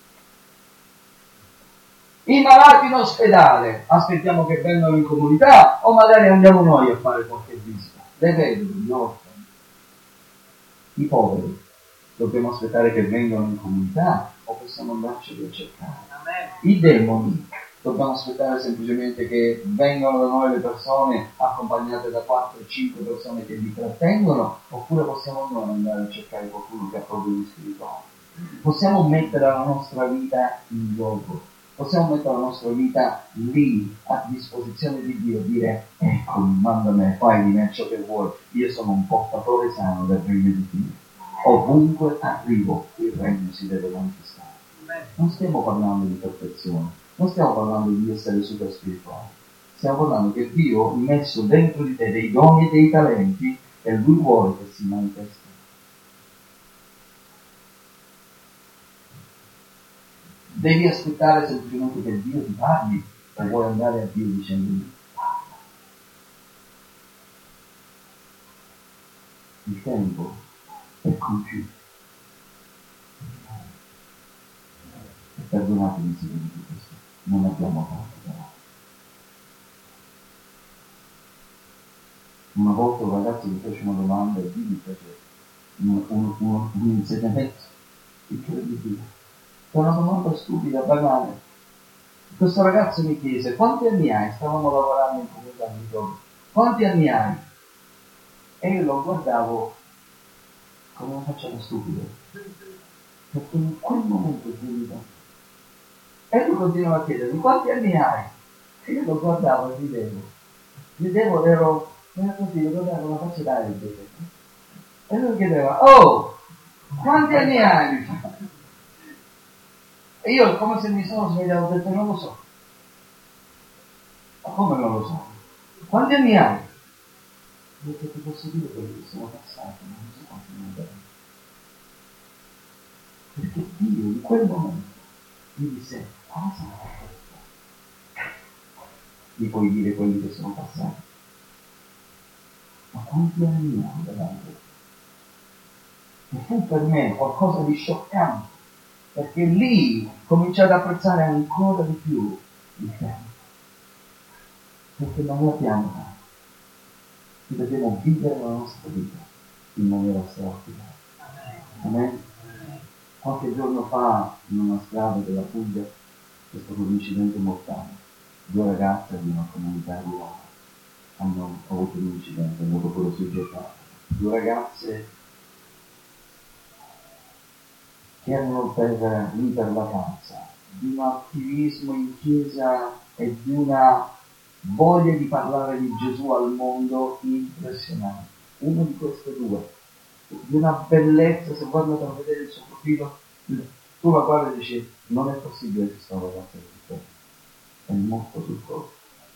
Speaker 1: I malati in ospedale, aspettiamo che vengano in comunità o magari andiamo noi a fare qualche visita. Le vedove, gli orfani, i poveri, dobbiamo aspettare che vengano in comunità o possiamo andarceli a cercare. I demoni, dobbiamo aspettare semplicemente che vengano da noi le persone accompagnate da quattro o cinque persone che li trattengono, oppure possiamo noi andare a cercare qualcuno che ha problemi spirituali. Possiamo mettere la nostra vita in gioco. Possiamo mettere la nostra vita lì, a disposizione di Dio, dire, ecco, manda me, fai di me ciò che vuoi, io sono un portatore sano del regno di Dio. Ovunque arrivo, il regno si deve manifestare. Non stiamo parlando di perfezione, non stiamo parlando di essere super spirituali, stiamo parlando che Dio ha messo dentro di te dei doni e dei talenti e Lui vuole che si manifestino. Devi aspettare semplicemente che Dio ti parli o vuoi andare a Dio dicendogli parla. Il tempo è compiuto. E perdonatemi se vi dico questo, non abbiamo tanto però. Una volta un ragazzo mi fece una domanda e Dio mi fece un, un, un, un insegnamento incredibile. È una domanda stupida, banale. Questo ragazzo mi chiese, quanti anni hai? Stavamo lavorando in comunità di giorno. Quanti anni hai? E io lo guardavo come una faccia da stupido. Perché in quel momento Dio e lui continuava a chiedermi, quanti anni hai? E io lo guardavo e ridevo. Ridevo, ero, ero così, lo guardavo con una faccia da ridere. E lui chiedeva, oh, quanti anni hai? E io come se mi sono svegliato ho detto non lo so. Ma come non lo so? Quanti anni hai? Ho detto ti posso dire quelli che sono passati, non so quanti anni hai. Perché Dio in quel momento mi disse, cosa? Mi puoi dire quelli che sono passati? Ma quanti anni hai davanti? E fu per me qualcosa di scioccante. Perché lì cominciai ad apprezzare ancora di più il tempo. Perché non ne abbiamo tanto. Dobbiamo vivere la nostra vita in maniera straordinaria. Amen. Qualche giorno fa, in una strada della Puglia, c'è stato un incidente mortale. Due ragazze di una comunità di Roma hanno avuto un incidente, hanno avuto quello soggettato. Due ragazze che erano per, lì per vacanza, di un attivismo in chiesa e di una voglia di parlare di Gesù al mondo impressionante. Uno di queste due, di una bellezza, se voi andate a vedere il suo profilo, tu la guardi e dici, non è possibile che questa ragazza è così, è morto sul corpo.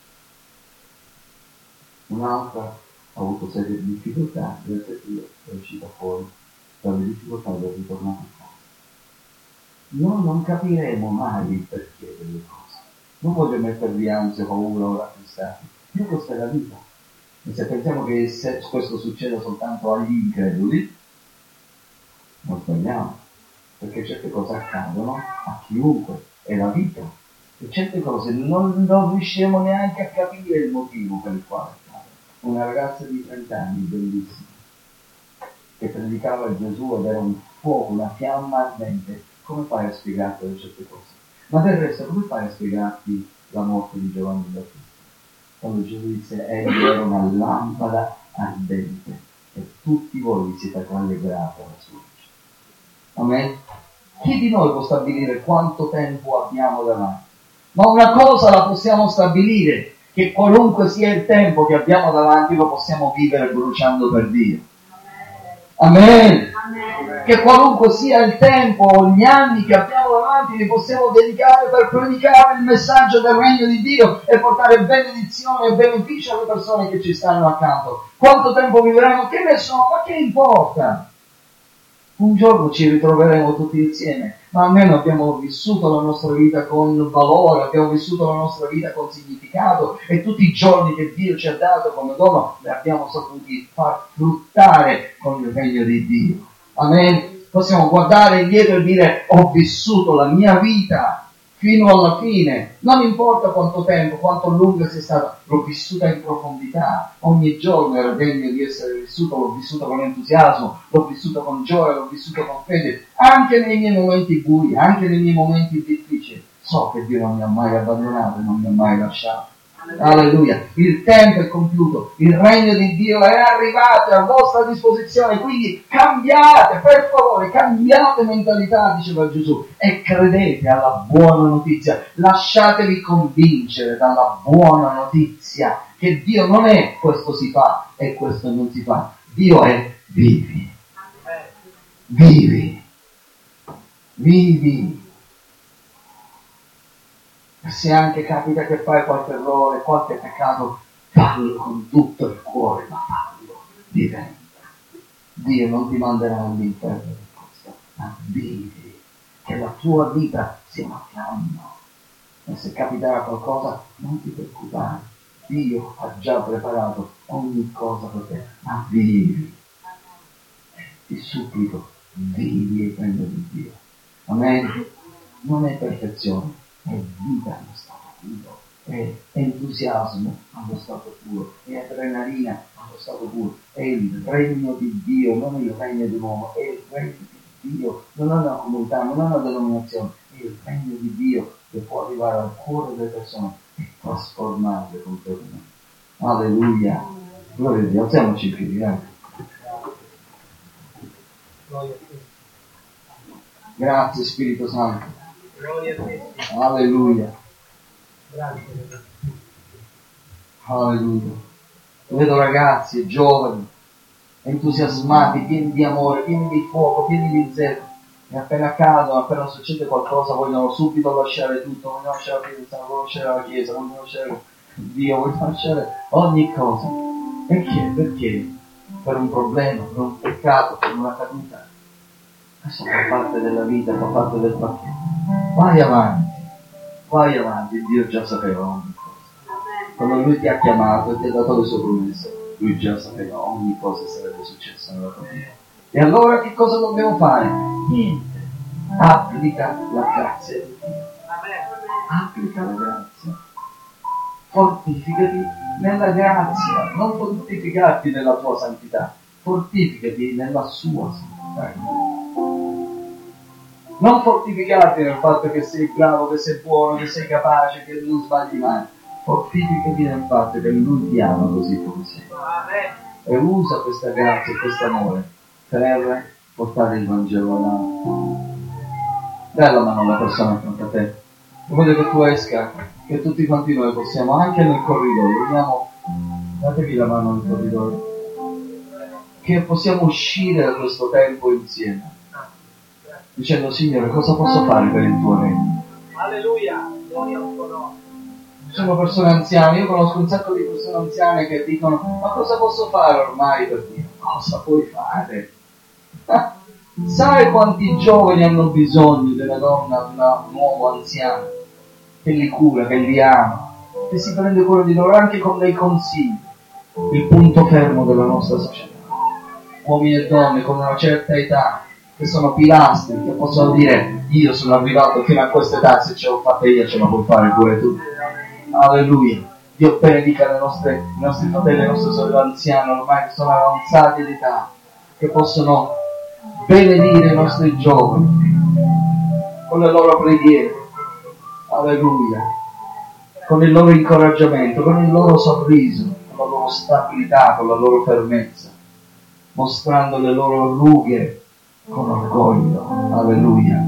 Speaker 1: Un'altra ha avuto serie di difficoltà, grazie a Dio è uscita fuori dalle difficoltà ed è ritornata a casa. Noi non capiremo mai il perché delle cose. Non voglio mettervi ansia, paura o rattristati. Io questa è la vita. E se pensiamo che se questo succeda soltanto agli increduli, non sbagliamo. Perché certe cose accadono a chiunque. È la vita. E certe cose non, non riusciremo neanche a capire il motivo per il quale accade. Una ragazza di trenta anni, bellissima, che predicava Gesù ed era un fuoco, una fiamma ardente. Come fai a spiegarti certe cose? Ma del resto, come fai a spiegarti la morte di Giovanni Battista? Quando Gesù disse, egli era una lampada ardente e tutti voi siete rallegrati alla sua luce. Amen? Chi di noi può stabilire quanto tempo abbiamo davanti? Ma una cosa la possiamo stabilire, che qualunque sia il tempo che abbiamo davanti lo possiamo vivere bruciando per Dio. Amen. Amen. Che qualunque sia il tempo o gli anni che abbiamo davanti li possiamo dedicare per predicare il messaggio del regno di Dio e portare benedizione e beneficio alle persone che ci stanno accanto. Quanto tempo vivremo? Che ne so, ma che importa? Un giorno ci ritroveremo tutti insieme, ma almeno abbiamo vissuto la nostra vita con valore, abbiamo vissuto la nostra vita con significato e tutti i giorni che Dio ci ha dato come dono li abbiamo saputi far fruttare con il regno di Dio. Amen. Possiamo guardare indietro e dire ho vissuto la mia vita fino alla fine, non importa quanto tempo, quanto lunga sia stata, l'ho vissuta in profondità, ogni giorno era degno di essere vissuto, l'ho vissuto con entusiasmo, l'ho vissuto con gioia, l'ho vissuto con fede, anche nei miei momenti bui, anche nei miei momenti difficili. So che Dio non mi ha mai abbandonato e non mi ha mai lasciato. Alleluia, il tempo è compiuto, il regno di Dio è arrivato, è a vostra disposizione, quindi cambiate, per favore, cambiate mentalità, diceva Gesù, e credete alla buona notizia, lasciatevi convincere dalla buona notizia, che Dio non è questo si fa e questo non si fa, Dio è vivi, vivi, vivi. E se anche capita che fai qualche errore, qualche peccato, fallo con tutto il cuore, ma fallo, diventa. Dio non ti manderà all'inferno per questo, ma vivi, che la tua vita sia una fiamma. E se capiterà qualcosa, non ti preoccupare, Dio ha già preparato ogni cosa per te, ma vivi. Ti supplico, vivi il regno di Dio. Amen? Non è perfezione. È vita allo stato puro, è entusiasmo allo stato puro, è adrenalina allo stato puro, è il regno di Dio, non il regno di un uomo, è il regno di Dio, non è una comunità, non è una denominazione, è il regno di Dio che può arrivare al cuore delle persone e trasformarle completamente. Alleluia, gloria a Dio, alziamoci in piedi, eh. Grazie Spirito Santo. Alleluia. Alleluia. Vedo ragazzi e giovani entusiasmati, pieni di amore, pieni di fuoco, pieni di zelo, e appena cadono, appena succede qualcosa vogliono subito lasciare tutto, vogliono lasciare la fidanzata, vogliono lasciare la chiesa, vogliono lasciare Dio, vogliono lasciare ogni cosa. Perché? Perché? Per un problema, per un peccato, per una caduta. Questo fa parte della vita, fa parte del pacchetto. Vai avanti, vai avanti, Dio già sapeva ogni cosa. Quando Lui ti ha chiamato e ti ha dato le sue promesse, Lui già sapeva ogni cosa sarebbe successa nella tua vita. E allora che cosa dobbiamo fare? Niente. Applica la grazia di Dio. Applica la grazia. Fortificati nella grazia, non fortificarti nella tua santità, fortificati nella sua santità. Non fortificarti nel fatto che sei bravo, che sei buono, che sei capace, che non sbagli mai. Fortificati nel fatto che Lui ti ama così come sei. E usa questa grazia e questo amore per portare il Vangelo all'altro. Dai la mano alla persona accanto a te. Voglio che tu esca, che tutti quanti noi possiamo, anche nel corridoio, vediamo, datevi la mano nel corridoio, che possiamo uscire da questo tempo insieme. Dicendo, Signore, cosa posso fare per il tuo regno? Alleluia! Ci sono persone anziane, io conosco un sacco di persone anziane che dicono, ma cosa posso fare ormai per Dio? Cosa puoi fare? Sai quanti giovani hanno bisogno della donna, di un uomo anziano, che li cura, che li ama, che si prende cura di loro anche con dei consigli, il punto fermo della nostra società. Uomini e donne con una certa età, che sono pilastri, che possono dire io sono arrivato fino a questa età, se ce l'ho fatta io ce la puoi fare pure tu. Alleluia. Dio benedica le nostre, i nostri fratelli e le nostre sorelle anziane ormai che sono avanzati di età, che possono benedire i nostri giovani con le loro preghiere. Alleluia. Con il loro incoraggiamento, con il loro sorriso, con la loro stabilità, con la loro fermezza, mostrando le loro rughe con orgoglio, alleluia,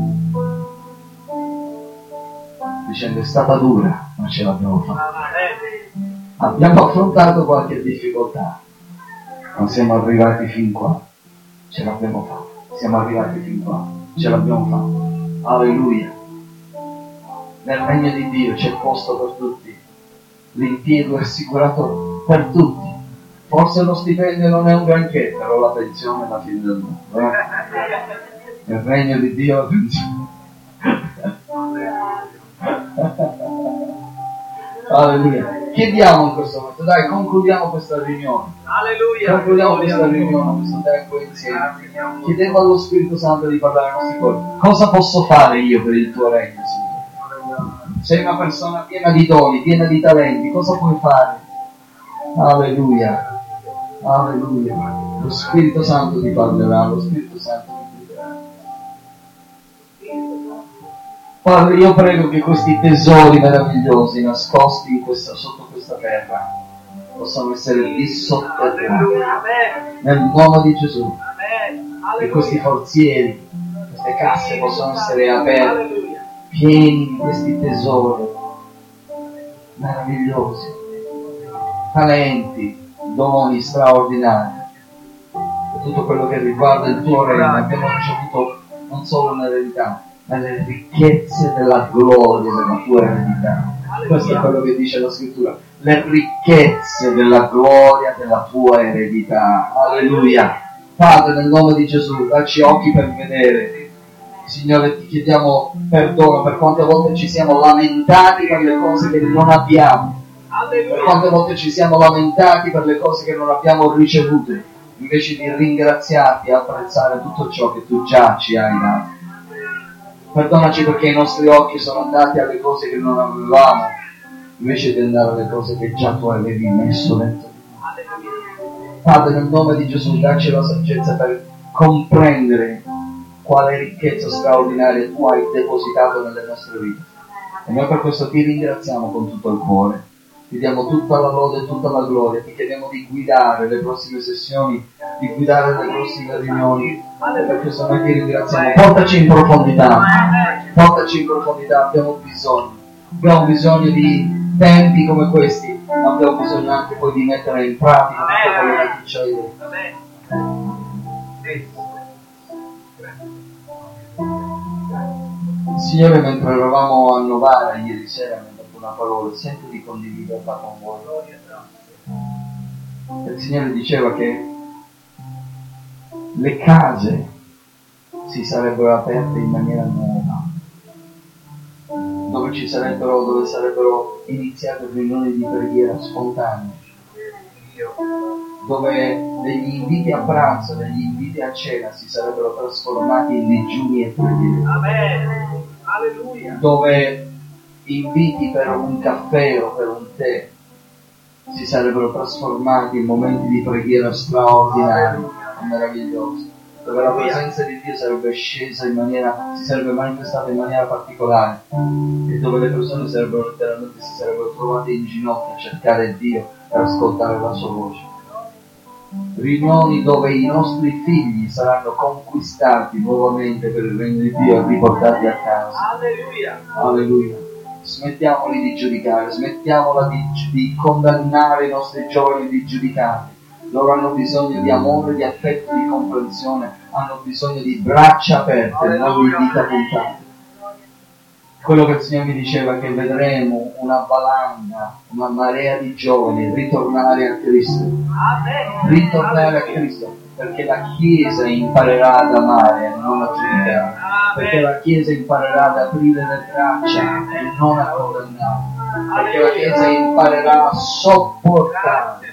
Speaker 1: dicendo è stata dura ma ce l'abbiamo fatta, abbiamo affrontato qualche difficoltà ma siamo arrivati fin qua, ce l'abbiamo fatta, siamo arrivati fin qua, ce l'abbiamo fatta, alleluia. Nel regno di Dio c'è posto per tutti, l'impiego è assicurato per tutti. Forse lo stipendio non è un granché, però la pensione è la fine del mondo. Eh? Nel regno di Dio la pensione. Alleluia. Chiediamo in questo momento, dai, concludiamo questa riunione. Alleluia. Concludiamo questa riunione, questo tempo insieme. Chiediamo allo Spirito Santo di parlare ai nostri cuori. Cosa posso fare io per il tuo regno, Signore? Sei una persona piena di doni, piena di talenti, cosa puoi fare? Alleluia. Alleluia. Lo Spirito Santo ti parlerà, lo Spirito Santo ti guiderà. Padre, io prego che questi tesori meravigliosi nascosti in questa, sotto questa terra possano essere dissotterrati nel nome di Gesù, che questi forzieri, queste casse possano essere aperte, pieni di questi tesori meravigliosi, talenti, doni straordinari, e tutto quello che riguarda il tuo regno abbiamo ricevuto non solo un'eredità, ma le ricchezze della gloria della tua eredità. Questo è quello che dice la scrittura, le ricchezze della gloria della tua eredità. Alleluia. Padre, nel nome di Gesù, dacci occhi per vedere. Signore, ti chiediamo perdono per quante volte ci siamo lamentati per le cose che non abbiamo, per quante volte ci siamo lamentati per le cose che non abbiamo ricevute, invece di ringraziarti e apprezzare tutto ciò che tu già ci hai dato. Perdonaci perché i nostri occhi sono andati alle cose che non avevamo, invece di andare alle cose che già tu avevi messo dentro. Padre, nel nome di Gesù, dacci la saggezza per comprendere quale ricchezza straordinaria tu hai depositato nelle nostre vite. E noi per questo ti ringraziamo con tutto il cuore. Ti diamo tutta la lode e tutta la gloria. Ti chiediamo di guidare le prossime sessioni, di guidare le prossime riunioni. E per questo noi ti ringraziamo. Portaci in profondità. Portaci in profondità. Abbiamo bisogno. Abbiamo bisogno di tempi come questi, ma abbiamo bisogno anche poi di mettere in pratica tutto quello che tu ci hai detto. Signore, mentre eravamo a Novara ieri sera, mi ha dato una parola, sento di condividerla con voi. Il Signore diceva che le case si sarebbero aperte in maniera nuova, dove ci sarebbero, dove sarebbero iniziate riunioni di preghiera spontanee, dove degli inviti a pranzo, degli inviti a cena si sarebbero trasformati in digiuni e preghiere.
Speaker 4: Amen. Alleluia.
Speaker 1: Dove inviti per un caffè o per un tè si sarebbero trasformati in momenti di preghiera straordinari e meravigliosi, dove la presenza di Dio sarebbe scesa in maniera, si sarebbe manifestata in maniera particolare, e dove le persone sarebbero letteralmente si sarebbero trovate in ginocchio a cercare Dio per ascoltare la sua voce. Riunioni dove i nostri figli saranno conquistati nuovamente per il regno di Dio e riportati a casa.
Speaker 4: Alleluia.
Speaker 1: Alleluia. Smettiamoli di giudicare, smettiamola di, di condannare i nostri giovani, di giudicarli. Loro hanno bisogno di amore, di affetto, di comprensione, hanno bisogno di braccia aperte, non di dita puntate. Quello che il Signore mi diceva è che vedremo una valanga, una marea di giovani ritornare a Cristo. Ritornare a Cristo, perché la Chiesa imparerà ad amare e non a giudicare, perché la Chiesa imparerà ad aprire le braccia e non a condannare, perché la Chiesa imparerà a sopportare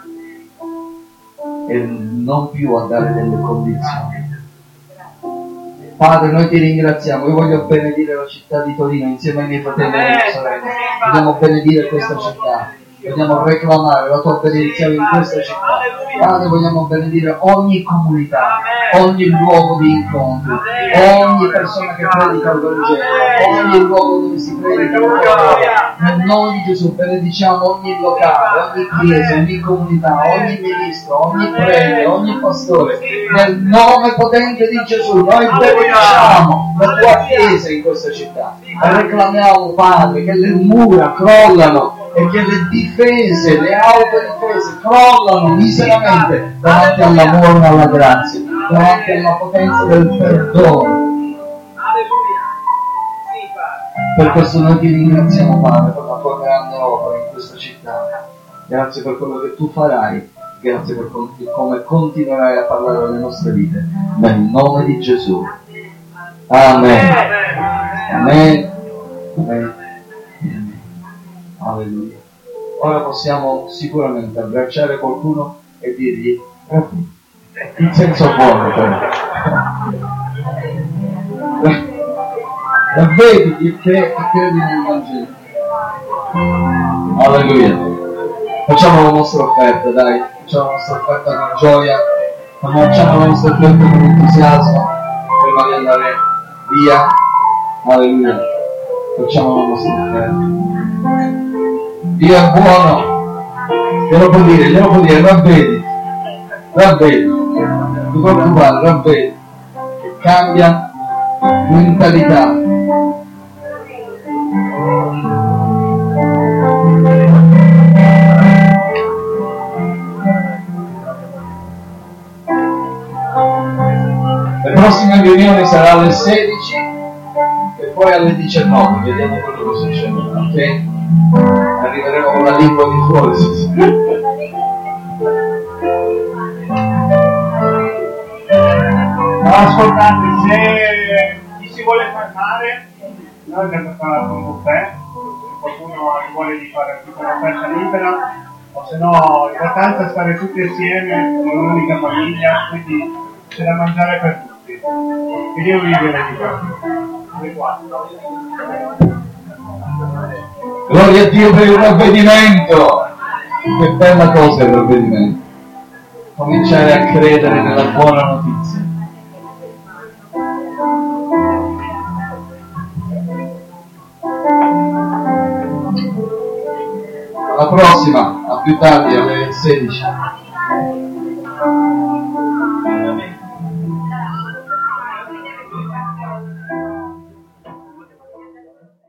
Speaker 1: e non più a dare delle condizioni. Padre, noi ti ringraziamo. Io voglio benedire la città di Torino insieme ai miei fratelli e alle mie sorelle. Vogliamo benedire questa città. Vogliamo reclamare la tua benedizione in questa città. Padre, vogliamo benedire ogni comunità, ogni luogo di incontro, ogni persona che predica il Vangelo, ogni luogo dove si predica il Vangelo. Nel nome di Gesù benediciamo ogni locale, ogni chiesa, ogni comunità, ogni ministro, ogni prete, ogni pastore. Nel nome potente di Gesù noi benediciamo la tua chiesa in questa città. E reclamiamo, Padre, che le mura crollano e che le difese, le autodifese crollano miseramente davanti all'amore e alla grazia, davanti alla potenza del perdono. Per questo noi ti ringraziamo, Padre, per la tua grande opera in questa città. Grazie per quello che tu farai, grazie per come continuerai a parlare alle nostre vite. Nel nome di Gesù. Amen. Amen. Amen. Alleluia. Ora possiamo sicuramente abbracciare qualcuno e dirgli in senso buono, però. E vedi che credi nel Vangelo. Alleluia. Facciamo la nostra offerta, dai. Facciamo la nostra offerta con gioia. Facciamo la nostra offerta con entusiasmo prima di andare via. Alleluia. Facciamo la nostra offerta. Dio è buono. glielo può dire, glielo può dire, ravvedi, ravvedi, non ti preoccupare, ravvedi, cambia mentalità. La prossima riunione sarà alle sedici e poi alle diciannove, vediamo quello che succede, ok? Arriveremo con la lingua di fuori.
Speaker 2: Ascoltate, se chi si vuole fermare, noi abbiamo preparato un buffet, se qualcuno vuole di fare tutta un'offerta libera, o se no l'importanza è stare tutti insieme con un'unica famiglia, quindi c'è da mangiare per tutti. Che Dio vi benedica.
Speaker 1: Gloria a Dio per il ravvedimento! Che bella cosa il ravvedimento! Cominciare a credere nella buona notizia. Alla prossima, a più tardi alle sedici.